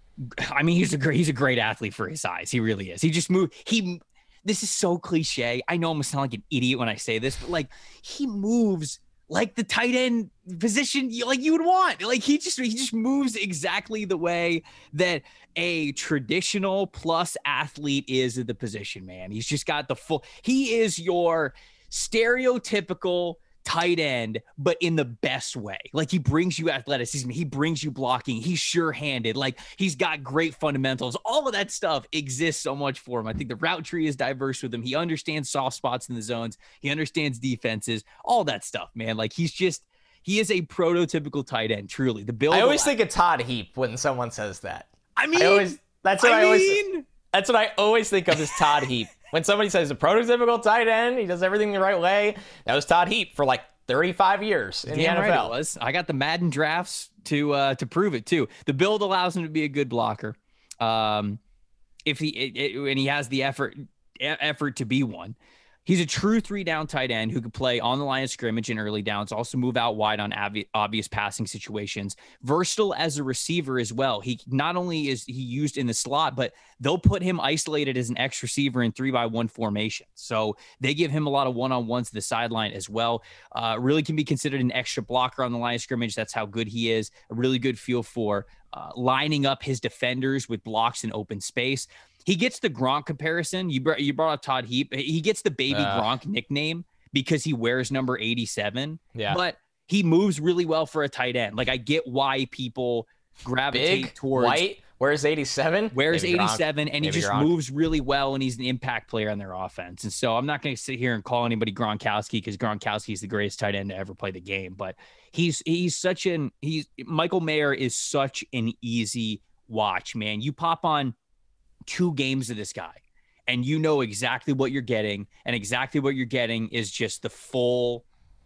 S1: I mean, he's a great, he's a great athlete for his size. He really is. He just moved. He, this is so cliche. I know I'm going to sound like an idiot when I say this, but like he moves like the tight end position, like you would want. Like he just he just moves exactly the way that a traditional plus athlete is at the position, man. He's just got the full. He is your stereotypical tight end, but in the best way. Like he brings you athleticism, he brings you blocking, he's sure-handed, like he's got great fundamentals. All of that stuff exists so much for him. I think the route tree is diverse with him. He understands soft spots in the zones, he understands defenses, all that stuff, man. Like he's just he is a prototypical tight end, truly. The build
S2: I always think of Todd Heap when someone says that.
S1: I mean,
S2: I always that's what I,
S1: I
S2: always
S1: mean,
S2: that's what I always think of as Todd Heap. When somebody says a prototypical tight end, he does everything the right way. That was Todd Heap for like thirty-five years in
S1: damn
S2: the N F L.
S1: Right it was. I got the Madden drafts to uh, to prove it too. The build allows him to be a good blocker. Um, if he it, it, and he has the effort effort to be one. He's a true three-down tight end who could play on the line of scrimmage in early downs, also move out wide on obvi- obvious passing situations. Versatile as a receiver as well. He not only is he used in the slot, but they'll put him isolated as an X receiver in three by one formation. So they give him a lot of one-on-ones to the sideline as well. Uh, really can be considered an extra blocker on the line of scrimmage. That's how good he is. A really good feel for uh, lining up his defenders with blocks in open space. He gets the Gronk comparison. You brought, you brought up Todd Heap. He gets the baby uh, Gronk nickname because he wears number eighty-seven.
S2: Yeah.
S1: But he moves really well for a tight end. Like I get why people gravitate
S2: Big,
S1: towards
S2: white, wears eighty-seven.
S1: Wears
S2: Maybe
S1: eighty-seven,
S2: Gronk.
S1: and he
S2: Maybe
S1: just
S2: Gronk.
S1: moves really well, and he's an impact player on their offense. And so I'm not going to sit here and call anybody Gronkowski because Gronkowski is the greatest tight end to ever play the game. But he's he's such an he's Michael Mayer is such an easy watch, man. You pop on two games of this guy and you know exactly what you're getting, and exactly what you're getting is just the full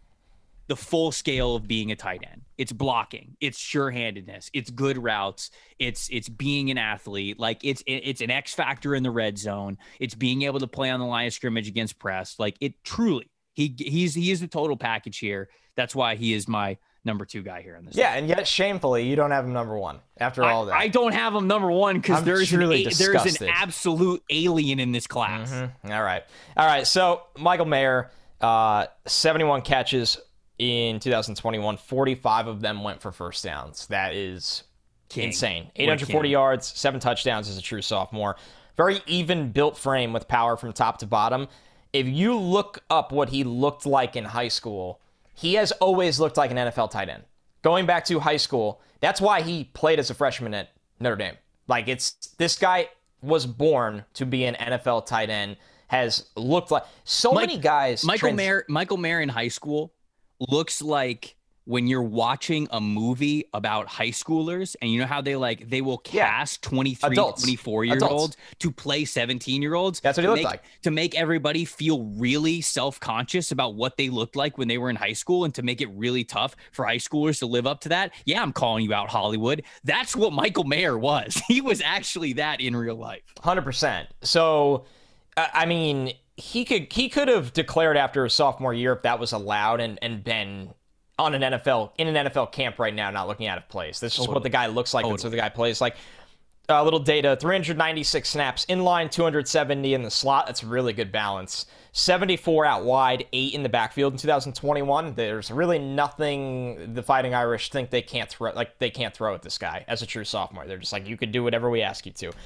S1: the full scale of being a tight end. It's blocking, it's sure-handedness, it's good routes, it's it's being an athlete. Like it's it's an X factor in the red zone, it's being able to play on the line of scrimmage against press. Like it truly he he's he is the total package here. That's why he is my number two guy here in this.
S2: Yeah,
S1: game.
S2: and yet shamefully, you don't have him number one after
S1: I,
S2: all that.
S1: I don't have him number one because there's an, a, there's an
S2: disgusted.
S1: absolute alien in this class.
S2: Mm-hmm. All right. All right. So Michael Mayer, uh, seventy-one catches in two thousand twenty-one. forty-five of them went for first downs. That is King. Insane. eight hundred forty yards, seven touchdowns as a true sophomore. Very even built frame with power from top to bottom. If you look up what he looked like in high school, he has always looked like an N F L tight end. Going back to high school, that's why he played as a freshman at Notre Dame. Like, it's this guy was born to be an N F L tight end, has looked like so Mike, many guys.
S1: Michael
S2: trans-
S1: Mayer, Michael Mayer in high school looks like when you're watching a movie about high schoolers, and you know how they like they will cast yeah. twenty-three,
S2: Adults.
S1: twenty-four year
S2: Adults.
S1: olds to play seventeen year olds.
S2: That's what he looked
S1: make,
S2: like.
S1: To make everybody feel really self-conscious about what they looked like when they were in high school, and to make it really tough for high schoolers to live up to that. Yeah, I'm calling you out, Hollywood. That's what Michael Mayer was. He was actually that in real life.
S2: one hundred percent. So, uh, I mean, he could he could have declared after his sophomore year if that was allowed and, and been on an N F L, in an N F L camp right now, not looking out of place. This is
S1: Totally.
S2: what the guy looks like.
S1: Totally.
S2: That's what the guy plays like. A uh, little data, three hundred ninety-six snaps, in line two hundred seventy in the slot. That's really good balance. seventy-four out wide, eight in the backfield in two thousand twenty-one. There's really nothing the Fighting Irish think they can't throw, like they can't throw at this guy as a true sophomore. They're just like, you could do whatever we ask you to.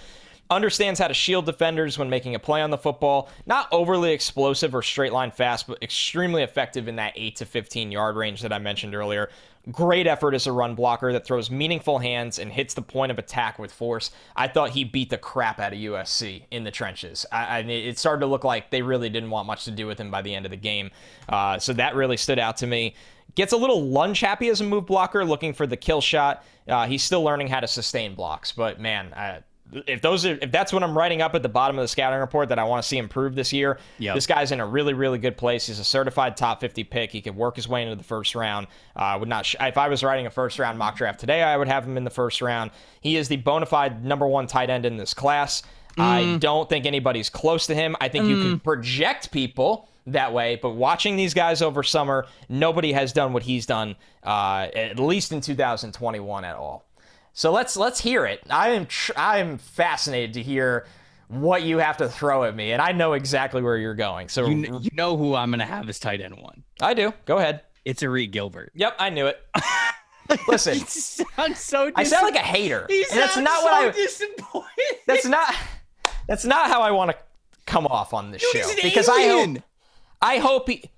S2: understands how to shield defenders when making a play on the football. Not overly explosive or straight line fast, but extremely effective in that eight to fifteen yard range that I mentioned earlier. Great effort as a run blocker that throws meaningful hands and hits the point of attack with force. I thought he beat the crap out of U S C in the trenches. I, I mean, it started to look like they really didn't want much to do with him by the end of the game. Uh, so that really stood out to me. Gets a little lunge happy as a move blocker, looking for the kill shot. Uh, he's still learning how to sustain blocks, but man, I, If those are, if that's what I'm writing up at the bottom of the scouting report that I want to see improve this year, yep. This guy's in a really, really good place. He's a certified top fifty pick. He could work his way into the first round. Uh, would not sh- if I was writing a first round mock draft today, I would have him in the first round. He is the bona fide number one tight end in this class. Mm. I don't think anybody's close to him. I think mm. you can project people that way, but watching these guys over summer, nobody has done what he's done, uh, at least in two thousand twenty-one at all. So let's let's hear it. I am tr- I am fascinated to hear what you have to throw at me, and I know exactly where you're going. So
S1: you, kn- you know who I'm going to have as tight end one.
S2: I do. Go ahead.
S1: It's Arik Gilbert.
S2: Yep, I knew it. Listen,
S1: he sounds so.
S2: I sound like a hater.
S1: He
S2: and that's not
S1: so
S2: what I.
S1: Disappointed.
S2: That's not. That's not how I want to come off on this
S1: Dude,
S2: show.
S1: He's an
S2: because
S1: alien.
S2: I hope. I hope he.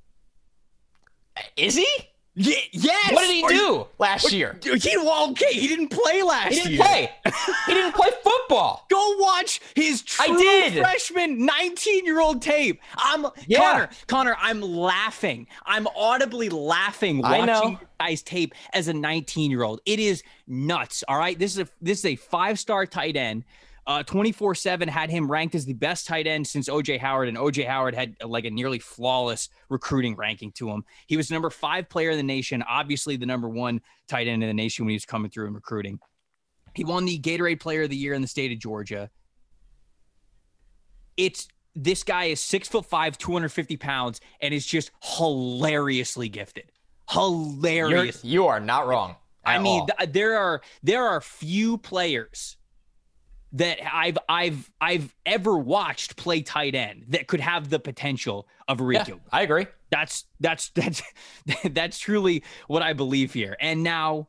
S2: Is he?
S1: Yeah, yes.
S2: What did he
S1: or,
S2: do last year?
S1: He well, okay. He didn't play last
S2: year. He didn't
S1: year.
S2: play. He didn't play football.
S1: Go watch his true
S2: I did.
S1: freshman nineteen-year-old tape. I'm
S2: yeah.
S1: Connor. Connor, I'm laughing. I'm audibly laughing watching
S2: I know.
S1: this guy's tape as a nineteen-year-old. It is nuts. All right, this is a this is a five-star tight end. Uh, twenty-four seven had him ranked as the best tight end since O J Howard, and O J Howard had uh, like a nearly flawless recruiting ranking to him. He was number five player in the nation, obviously the number one tight end in the nation when he was coming through in recruiting. He won the Gatorade Player of the Year in the state of Georgia. It's this guy is six foot five, two hundred fifty pounds, and is just hilariously gifted. Hilarious.
S2: You're, you are not wrong.
S1: I mean, th- there are there are few players that I've I've I've ever watched play tight end that could have the potential of Arik
S2: yeah,
S1: Gilbert.
S2: I agree.
S1: That's that's that's that's truly what I believe here. And now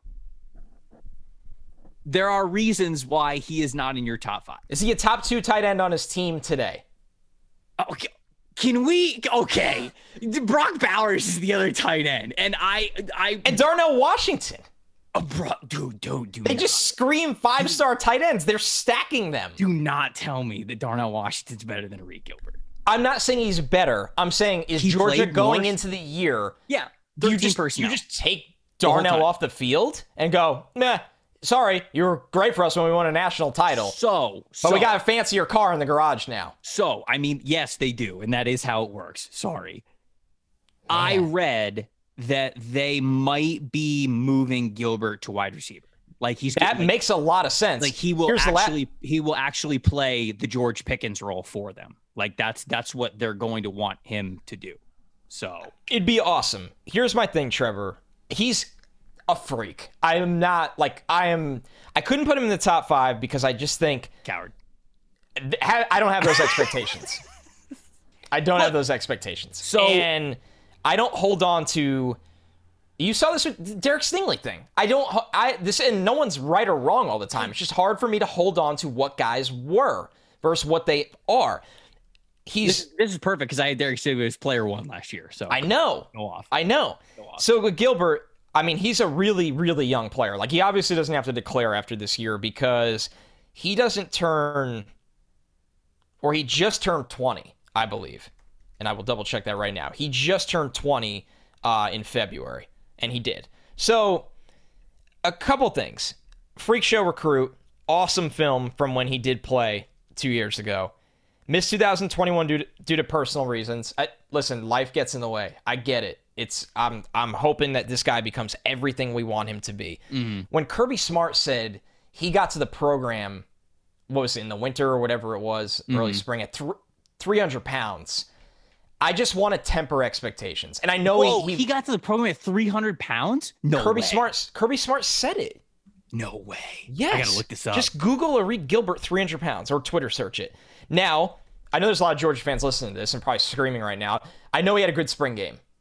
S1: there are reasons why he is not in your top five.
S2: Is he a top two tight end on his team today?
S1: Okay. Can we? Okay. Brock Bowers is the other tight end, and I I
S2: and Darnell Washington.
S1: Oh, bro, dude, dude, dude.
S2: They just scream five-star tight ends. They're stacking them.
S1: Do not tell me that Darnell Washington's better than Arik Gilbert.
S2: I'm not saying he's better. I'm saying is
S1: he
S2: Georgia going
S1: more?
S2: into the year?
S1: Yeah,
S2: you just
S1: personnel.
S2: you just take Darnell the off the field and go, meh. Sorry, you were great for us when we won a national title.
S1: So,
S2: but
S1: so,
S2: we got a fancier car in the garage now.
S1: So, I mean, yes, they do, and that is how it works. Sorry, yeah. I read that they might be moving Gilbert to wide receiver. Like he's
S2: that
S1: like,
S2: makes a lot of sense.
S1: Like he will
S2: Here's
S1: actually la- he will actually play the George Pickens role for them. Like that's that's what they're going to want him to do. So
S2: it'd be awesome. Here's my thing, Trevor. He's a freak. I am not like I am. I couldn't put him in the top five because I just think
S1: coward.
S2: I don't have those expectations. I don't have those expectations.
S1: So
S2: and. I don't hold on to. You saw this with Derek Stingley thing. I don't. I this and no one's right or wrong all the time. It's just hard for me to hold on to what guys were versus what they are. He's
S1: this, this is perfect because I had Derek Stingley as player one last year. So
S2: I know.
S1: Go off.
S2: I know.
S1: Go off.
S2: So with Gilbert, I mean, he's a really, really young player. Like he obviously doesn't have to declare after this year because he doesn't turn, or he just turned twenty, I believe. And I will double check that right now. He just turned twenty uh, in February, and he did. So, a couple things. Freak show recruit, awesome film from when he did play two years ago. Missed two thousand twenty-one due to, due to personal reasons. I, listen, life gets in the way. I get it. It's I'm I'm hoping that this guy becomes everything we want him to be. Mm-hmm. When Kirby Smart said he got to the program, what was it, in the winter or whatever it was, mm-hmm. early spring at th- three hundred pounds. I just want to temper expectations. And I know
S1: Whoa,
S2: he, he
S1: he got to the program at three hundred pounds? No
S2: Kirby
S1: way.
S2: Smart Kirby Smart said it.
S1: No way.
S2: Yes.
S1: I gotta look this up.
S2: Just Google Arik Gilbert three hundred pounds or Twitter search it. Now, I know there's a lot of Georgia fans listening to this and probably screaming right now. I know he had a good spring game.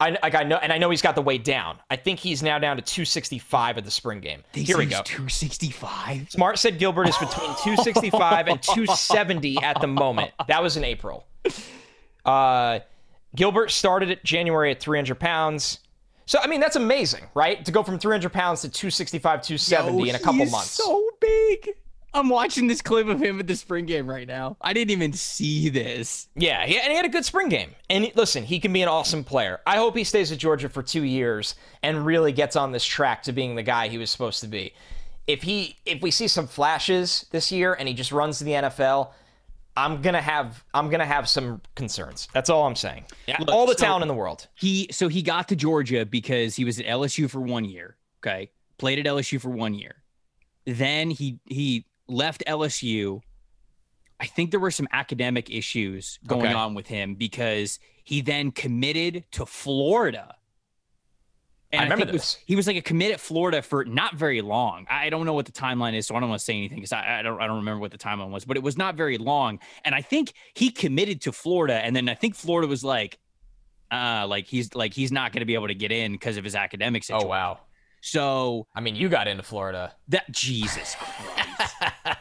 S2: I like I know, and I know he's got the weight down. I think he's now down to two sixty-five at the spring game.
S1: They
S2: Here we go.
S1: two sixty-five.
S2: Smart said Gilbert is between two sixty-five and two seventy at the moment. That was in April. Uh, Gilbert started at January at three hundred pounds. So, I mean, that's amazing, right? To go from three hundred pounds to two sixty-five, two seventy
S1: Yo,
S2: in a couple
S1: he is
S2: months.
S1: So big. I'm watching this clip of him at the spring game right now. I didn't even see this.
S2: Yeah, he, and he had a good spring game. And he, listen, he can be an awesome player. I hope he stays at Georgia for two years and really gets on this track to being the guy he was supposed to be. If he, if we see some flashes this year and he just runs to the N F L, I'm gonna have, I'm gonna have some concerns. That's all I'm saying. Yeah,
S1: Look,
S2: all the
S1: so
S2: talent in the world.
S1: He so he got to Georgia because he was at L S U for one year. Okay, played at L S U for one year. Then he he. left L S U. I think there were some academic issues going
S2: okay.
S1: on with him because he then committed to Florida. And
S2: I remember
S1: I think
S2: this.
S1: Was, he was like a commit at Florida for not very long. I don't know what the timeline is, so I don't want to say anything because I, I don't I don't remember what the timeline was, but it was not very long. And I think he committed to Florida, and then I think Florida was like, uh, like he's like he's not going to be able to get in because of his academic situation.
S2: Oh wow.
S1: So
S2: I mean, you got into Florida.
S1: That Jesus Christ.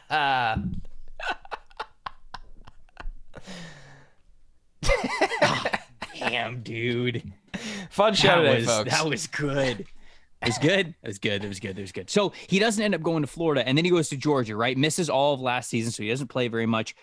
S1: oh, damn, dude.
S2: Fun show
S1: that
S2: today,
S1: was,
S2: folks.
S1: That was good. It was good. It was good. It was good. It was good. So he doesn't end up going to Florida, and then he goes to Georgia, right? Misses all of last season, so he doesn't play very much.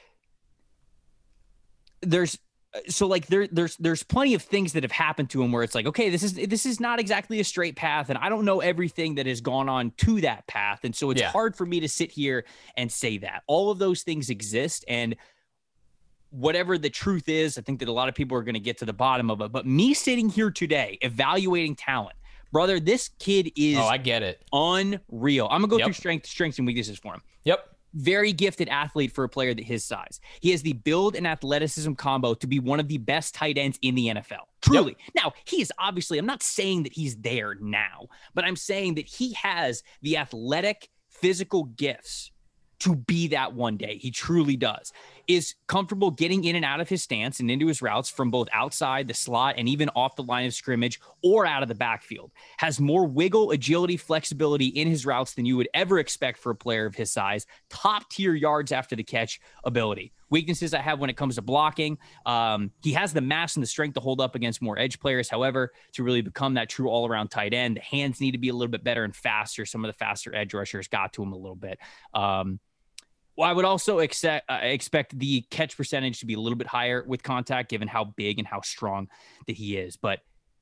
S1: There's so like there there's there's plenty of things that have happened to him where it's like, okay, this is this is not exactly a straight path, and I don't know everything that has gone on to that path, and so it's
S2: yeah.
S1: hard for me to sit here and say that. All of those things exist, and whatever the truth is, I think that a lot of people are going to get to the bottom of it. But me sitting here today evaluating talent, brother, this kid is
S2: oh, I get it.
S1: unreal. I'm gonna go
S2: yep.
S1: through strength, strengths and weaknesses for him.
S2: Yep.
S1: Very gifted athlete for a player that his size. He has the build and athleticism combo to be one of the best tight ends in the N F L. Truly. Yep. Now, he is obviously, I'm not saying that he's there now, but I'm saying that he has the athletic, physical gifts to be that one day. He truly does. Is comfortable getting in and out of his stance and into his routes from both outside the slot and even off the line of scrimmage or out of the backfield. Has more wiggle, agility, flexibility in his routes than you would ever expect for a player of his size. Top tier yards after the catch ability. Weaknesses I have when it comes to blocking. Um, he has the mass and the strength to hold up against more edge players. However, to really become that true all-around tight end, the hands need to be a little bit better and faster. Some of the faster edge rushers got to him a little bit. Um, Well, I would also expect, uh, expect the catch percentage to be a little bit higher with contact, given how big and how strong that he is. But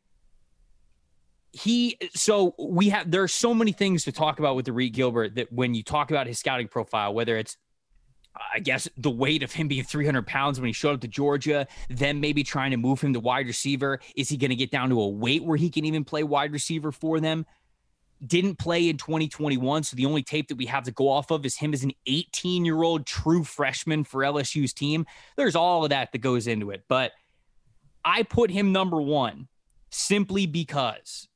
S1: he, so we have, there are so many things to talk about with Arik Gilbert that when you talk about his scouting profile, whether it's, I guess, the weight of him being three hundred pounds when he showed up to Georgia, then maybe trying to move him to wide receiver. Is he going to get down to a weight where he can even play wide receiver for them? Didn't play in twenty twenty-one, so the only tape that we have to go off of is him as an eighteen-year-old true freshman for L S U's team. There's all of that that goes into it, but I put him number one simply because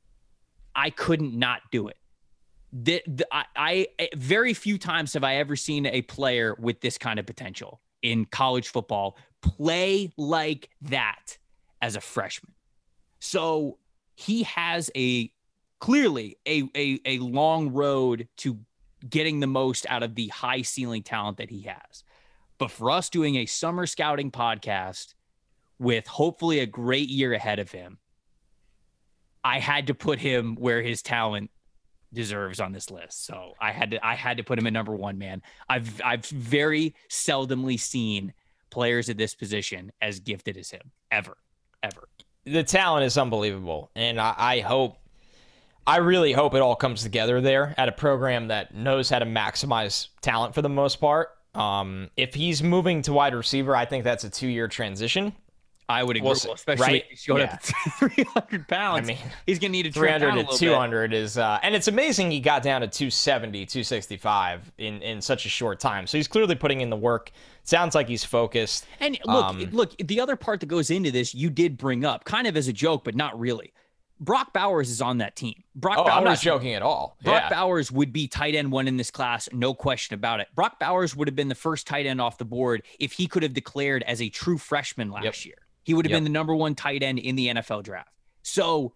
S1: I couldn't not do it. The, the, I, I very few times have I ever seen a player with this kind of potential in college football play like that as a freshman. So he has a Clearly a, a, a long road to getting the most out of the high ceiling talent that he has. But for us doing a summer scouting podcast with hopefully a great year ahead of him, I had to put him where his talent deserves on this list. So I had to, I had to put him at number one, man. I've, I've very seldomly seen players at this position as gifted as him ever, ever.
S2: The talent is unbelievable. And I, I hope, I really hope it all comes together there at a program that knows how to maximize talent for the most part. Um, if he's moving to wide receiver, I think that's a two-year transition.
S1: I would agree,
S2: We'll
S1: well, especially
S2: right?
S1: if he showed
S2: yeah.
S1: up at three hundred pounds.
S2: I mean,
S1: he's going to need to
S2: three hundred
S1: to
S2: two hundred is, uh, and it's amazing he got down to two seventy, two sixty-five in, in such a short time. So he's clearly putting in the work. Sounds like he's focused.
S1: And look,
S2: um,
S1: look, the other part that goes into this, you did bring up kind of as a joke, but not really. Brock Bowers is on that team. Brock
S2: oh,
S1: Bowers,
S2: I'm not joking at all.
S1: Brock
S2: yeah.
S1: Bowers would be tight end one in this class, no question about it. Brock Bowers would have been the first tight end off the board if he could have declared as a true freshman last
S2: yep.
S1: year. He would have
S2: yep.
S1: been the number one tight end in the N F L draft. So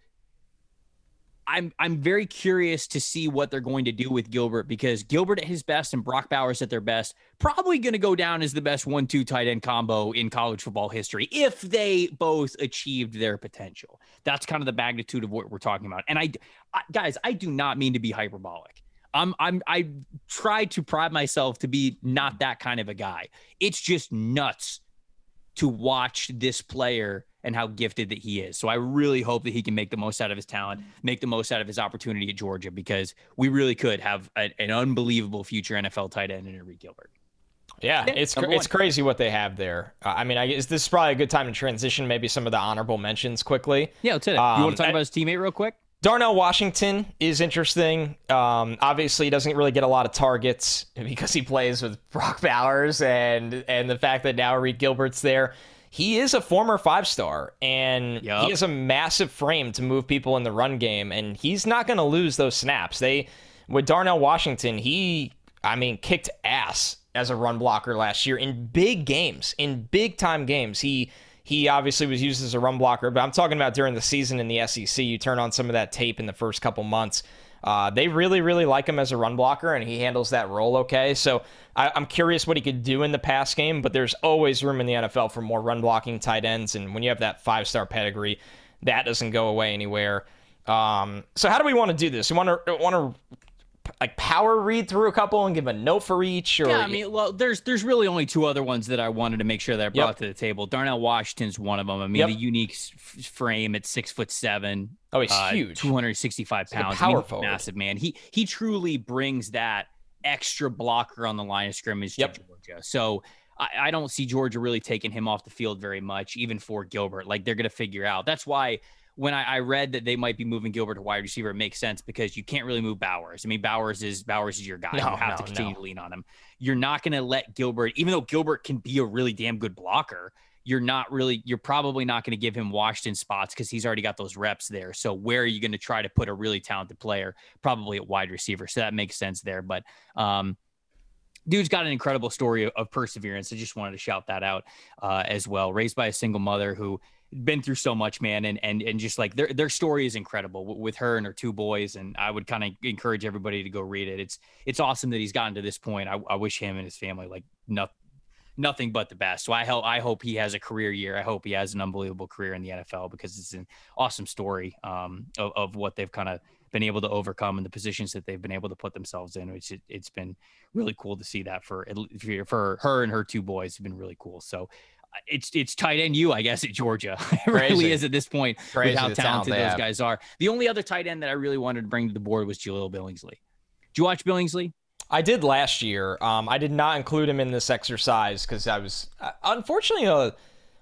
S1: I'm I'm very curious to see what they're going to do with Gilbert, because Gilbert at his best and Brock Bowers at their best, probably going to go down as the best one two tight end combo in college football history if they both achieved their potential. That's kind of the magnitude of what we're talking about. And I, I guys, I do not mean to be hyperbolic. I'm I'm I try to pride myself to be not that kind of a guy. It's just nuts to watch this player and how gifted that he is. So I really hope that he can make the most out of his talent, make the most out of his opportunity at Georgia, because we really could have a, an unbelievable future N F L tight end in Arik Gilbert.
S2: Yeah,
S1: yeah
S2: it's it's crazy what they have there. Uh, I mean, I guess this is probably a good time to transition maybe some of the honorable mentions quickly.
S1: Yeah, let's hit it. Um, you want to talk about his teammate real quick?
S2: Darnell Washington is interesting. Um, obviously, he doesn't really get a lot of targets because he plays with Brock Bowers, and and the fact that now Arik Gilbert's there. He is a former five-star, and yep. he has a massive frame to move people in the run game, and he's not going to lose those snaps. They, with Darnell Washington, he, I mean, kicked ass as a run blocker last year in big games, in big-time games. He he obviously was used as a run blocker, but I'm talking about during the season in the S E C. You turn on some of that tape in the first couple months. Uh, they really, really like him as a run blocker, and he handles that role okay. So I, I'm curious what he could do in the pass game, but there's always room in the N F L for more run-blocking tight ends, and when you have that five-star pedigree, that doesn't go away anywhere. Um, so how do we want to do this? We want to want to like power read through a couple and give a note for each? Or...
S1: Yeah, I mean, well, there's there's really only two other ones that I wanted to make sure that I brought yep. to the table. Darnell Washington's one of them. I mean, yep. the unique f- frame at six foot seven.
S2: Oh, he's
S1: uh,
S2: huge.
S1: two hundred sixty-five
S2: he's
S1: pounds.
S2: Like
S1: I mean, massive, man. He he truly brings that extra blocker on the line of scrimmage
S2: yep.
S1: to Georgia. So I, I don't see Georgia really taking him off the field very much, even for Gilbert. Like, they're going to figure out. That's why when I, I read that they might be moving Gilbert to wide receiver, it makes sense, because you can't really move Bowers. I mean, Bowers is Bowers is your guy.
S2: No,
S1: you have
S2: no,
S1: to continue
S2: no.
S1: to lean on him. You're not going to let Gilbert, even though Gilbert can be a really damn good blocker, you're not really, you're probably not going to give him Washington spots because he's already got those reps there. So where are you going to try to put a really talented player? Probably at wide receiver. So that makes sense there. But um, dude's got an incredible story of, of perseverance. I just wanted to shout that out uh, as well. Raised by a single mother who been through so much, man. And, and, and just like their, their story is incredible with her and her two boys. And I would kind of encourage everybody to go read it. It's, it's awesome that he's gotten to this point. I, I wish him and his family like nothing, nothing but the best. So I hope, I hope he has a career year. I hope he has an unbelievable career in the N F L, because it's an awesome story um, of, of what they've kind of been able to overcome and the positions that they've been able to put themselves in. Which it, it's been really cool to see that for, for her and her two boys. Have been really cool. So it's, it's tight end you, I guess, at Georgia. It really is at this point. Crazy with how talented those have. guys are. The only other tight end that I really wanted to bring to the board was Jaleel Billingsley. Did you watch Billingsley?
S2: I did last year. Um, I did not include him in this exercise because I was uh, unfortunately uh,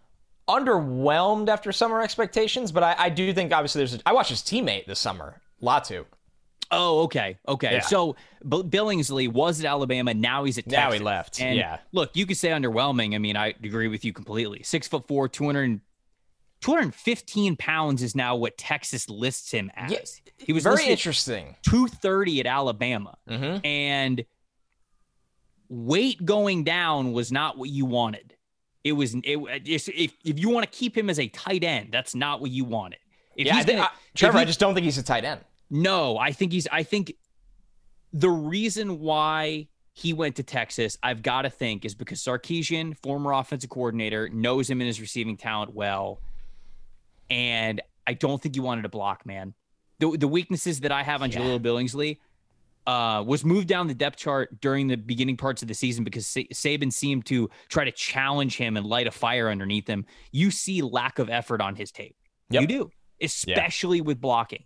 S2: underwhelmed after summer expectations. But I, I do think obviously there's. A, I watched his teammate this summer, Latu.
S1: Oh, okay, okay. Yeah. So B- Billingsley was at Alabama. Now he's at Texas.
S2: Now he left.
S1: And
S2: yeah.
S1: Look, you could say underwhelming. I mean, I agree with you completely. Six foot four, two hundred, two hundred fifteen pounds is now what Texas lists him as.
S2: Yeah.
S1: He was
S2: very interesting.
S1: two thirty at Alabama,
S2: mm-hmm.
S1: and weight going down was not what you wanted. It was it, if if you want to keep him as a tight end, that's not what you wanted. If
S2: yeah,
S1: he's
S2: I think,
S1: gonna,
S2: I, Trevor,
S1: he,
S2: I just don't think he's a tight end.
S1: No, I think he's. I think the reason why he went to Texas, I've got to think, is because Sarkisian, former offensive coordinator, knows him and his receiving talent well, and I don't think he wanted to block, man. The, the weaknesses that I have on yeah. Jaleel Billingsley uh, was moved down the depth chart during the beginning parts of the season because Sa- Saban seemed to try to challenge him and light a fire underneath him. You see lack of effort on his tape. Yep. You do, especially yeah. with blocking.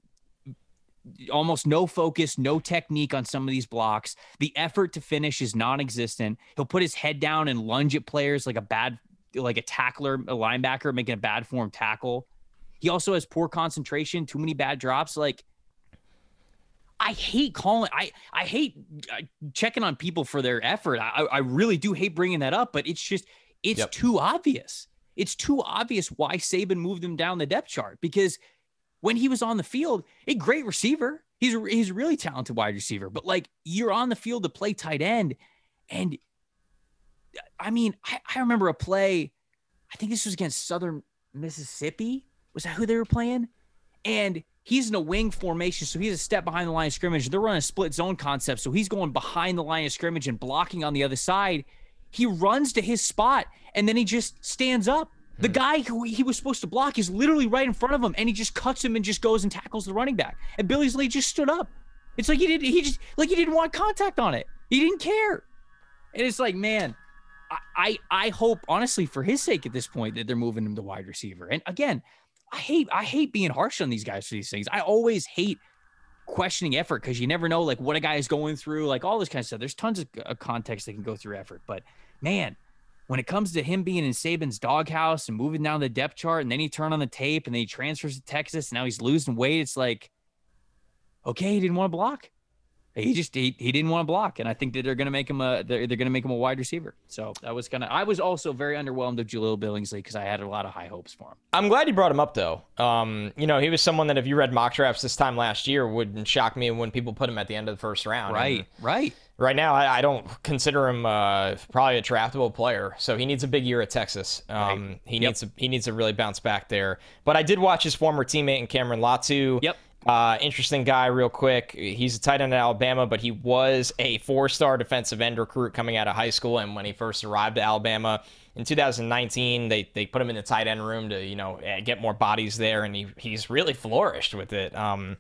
S1: Almost no focus, no technique on some of these blocks. The effort to finish is non-existent. He'll put his head down and lunge at players like a bad, like a tackler, a linebacker making a bad form tackle. He also has poor concentration, too many bad drops. Like, I hate calling. I I hate checking on people for their effort. I I really do hate bringing that up, but it's just it's yep. too obvious. It's too obvious why Saban moved him down the depth chart, because when he was on the field, a great receiver. He's a, he's a really talented wide receiver, but like, you're on the field to play tight end. And I mean, I, I remember a play, I think this was against Southern Mississippi, Was that who they were playing? And he's in a wing formation, so he's a step behind the line of scrimmage. They're running a split zone concept, so he's going behind the line of scrimmage and blocking on the other side. He runs to his spot, and then he just stands up. The guy who he was supposed to block is literally right in front of him, and he just cuts him and just goes and tackles the running back. And Billy Lee just stood up. It's like he did. He just like he didn't want contact on it. He didn't care. And it's like, man, I I, I hope honestly for his sake at this point that they're moving him to wide receiver. And again, I hate I hate being harsh on these guys for these things. I always hate questioning effort because you never know like what a guy is going through, like all this kind of stuff. There's tons of uh, context that can go through effort, but man, when it comes to him being in Saban's doghouse and moving down the depth chart, and then he turned on the tape and then he transfers to Texas, and now he's losing weight. It's like, okay, he didn't want to block. He just he, he didn't want to block, and I think that they're going to make him a they're, they're going to make him a wide receiver. So that was kind of I was also very underwhelmed with Jaleel Billingsley because I had a lot of high hopes for him.
S2: I'm glad you brought him up though. Um, you know, he was someone that if you read mock drafts this time last year wouldn't shock me when people put him at the end of the first round.
S1: Right,
S2: and
S1: right.
S2: Right now, I, I don't consider him uh, probably a draftable player, so he needs a big year at Texas. Um,
S1: right.
S2: He
S1: yep.
S2: needs to he needs to really bounce back there. But I did watch his former teammate in Cameron Latu.
S1: Yep.
S2: Uh, interesting guy, real quick. He's a tight end at Alabama, but he was a four-star defensive end recruit coming out of high school. And when he first arrived to Alabama in two thousand nineteen, they they put him in the tight end room to you know get more bodies there, and he he's really flourished with it. Um,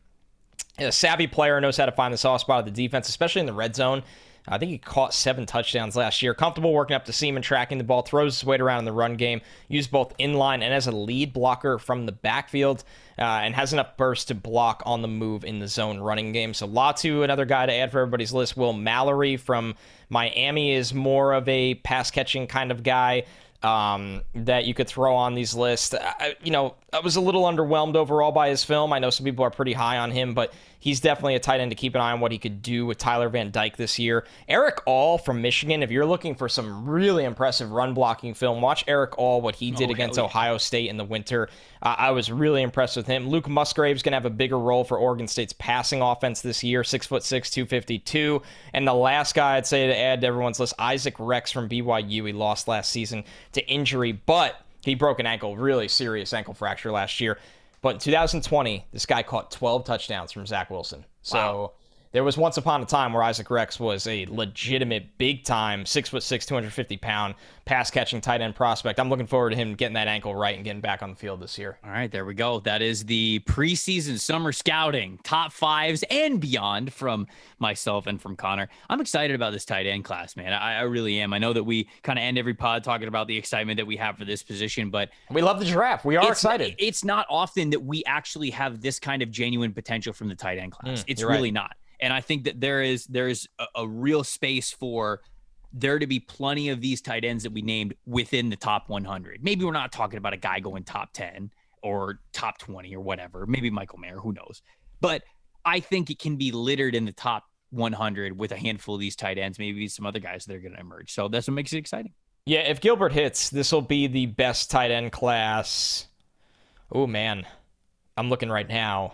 S2: a savvy player, knows how to find the soft spot of the defense, especially in the red zone. I think he caught seven touchdowns last year. Comfortable working up the seam and tracking the ball. Throws his weight around in the run game. Used both inline and as a lead blocker from the backfield. Uh, and has enough burst to block on the move in the zone running game. So Latu, another guy to add for everybody's list. Will Mallory from Miami is more of a pass-catching kind of guy um, that you could throw on these lists. I, you know, I was a little underwhelmed overall by his film. I know some people are pretty high on him, but he's definitely a tight end to keep an eye on what he could do with Tyler Van Dyke this year. Eric All from Michigan, if you're looking for some really impressive run blocking film, watch Eric All, what he did oh, against yeah. Ohio State in the winter. Uh, I was really impressed with him. Luke Musgrave's going to have a bigger role for Oregon State's passing offense this year, six foot six, two fifty-two. And the last guy I'd say to add to everyone's list, Isaac Rex from B Y U. He lost last season to injury, but he broke an ankle, really serious ankle fracture last year. But in two thousand twenty, this guy caught twelve touchdowns from Zach Wilson. So wow. There was once upon a time where Isaac Rex was a legitimate big-time, six foot six, two hundred fifty pound pass-catching tight end prospect. I'm looking forward to him getting that ankle right and getting back on the field this year.
S1: All right, there we go. That is the preseason summer scouting, top fives and beyond from myself and from Connor. I'm excited about this tight end class, man. I, I really am. I know that we kind of end every pod talking about the excitement that we have for this position, but
S2: we love the draft. We are
S1: it's,
S2: excited.
S1: It's not often that we actually have this kind of genuine potential from the tight end class. Mm, it's really right. not. And I think that there is there is a, a real space for there to be plenty of these tight ends that we named within the top one hundred. Maybe we're not talking about a guy going top ten or top twenty or whatever. Maybe Michael Mayer, who knows? But I think it can be littered in the top one hundred with a handful of these tight ends, maybe some other guys that are going to emerge. So that's what makes it exciting.
S2: Yeah, if Gilbert hits, this will be the best tight end class. Oh, man. I'm looking right now.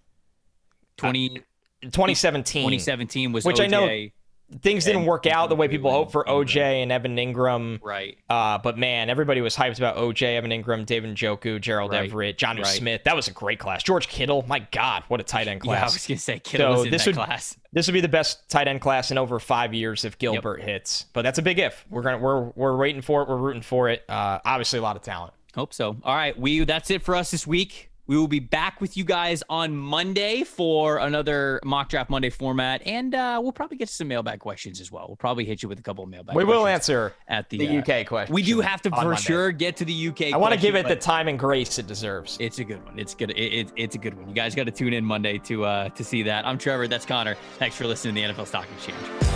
S1: twenty
S2: twenty seventeen
S1: twenty seventeen was
S2: which
S1: O J,
S2: I know things didn't work out the way people hoped for O J and Evan Ingram.
S1: Right.
S2: Uh, but man, everybody was hyped about O J, Evan Ingram, David Njoku, Gerald
S1: right.
S2: Everett, Jonnu
S1: right.
S2: Smith. That was a great class. George Kittle, my God, what a tight end class.
S1: Yeah, I was gonna say Kittle
S2: so
S1: was in
S2: this
S1: that
S2: would,
S1: class.
S2: This would be the best tight end class in over five years if Gilbert yep. hits. But that's a big if. We're gonna we're we're waiting for it. We're rooting for it. Uh, obviously, a lot of talent.
S1: Hope so. All right, we that's it for us this week. We will be back with you guys on Monday for another Mock Draft Monday format, and uh, we'll probably get some mailbag questions as well. We'll probably hit you with a couple of mailbag
S2: we
S1: questions.
S2: We will answer
S1: at the,
S2: the
S1: uh,
S2: U K question.
S1: We do have to, for
S2: Monday.
S1: sure, get to the U K
S2: I want to give it the time and grace it deserves.
S1: It's a good one. It's good. It, it, it's a good one. You guys got to tune in Monday to uh, to see that. I'm Trevor. That's Connor. Thanks for listening to the N F L Stock Exchange.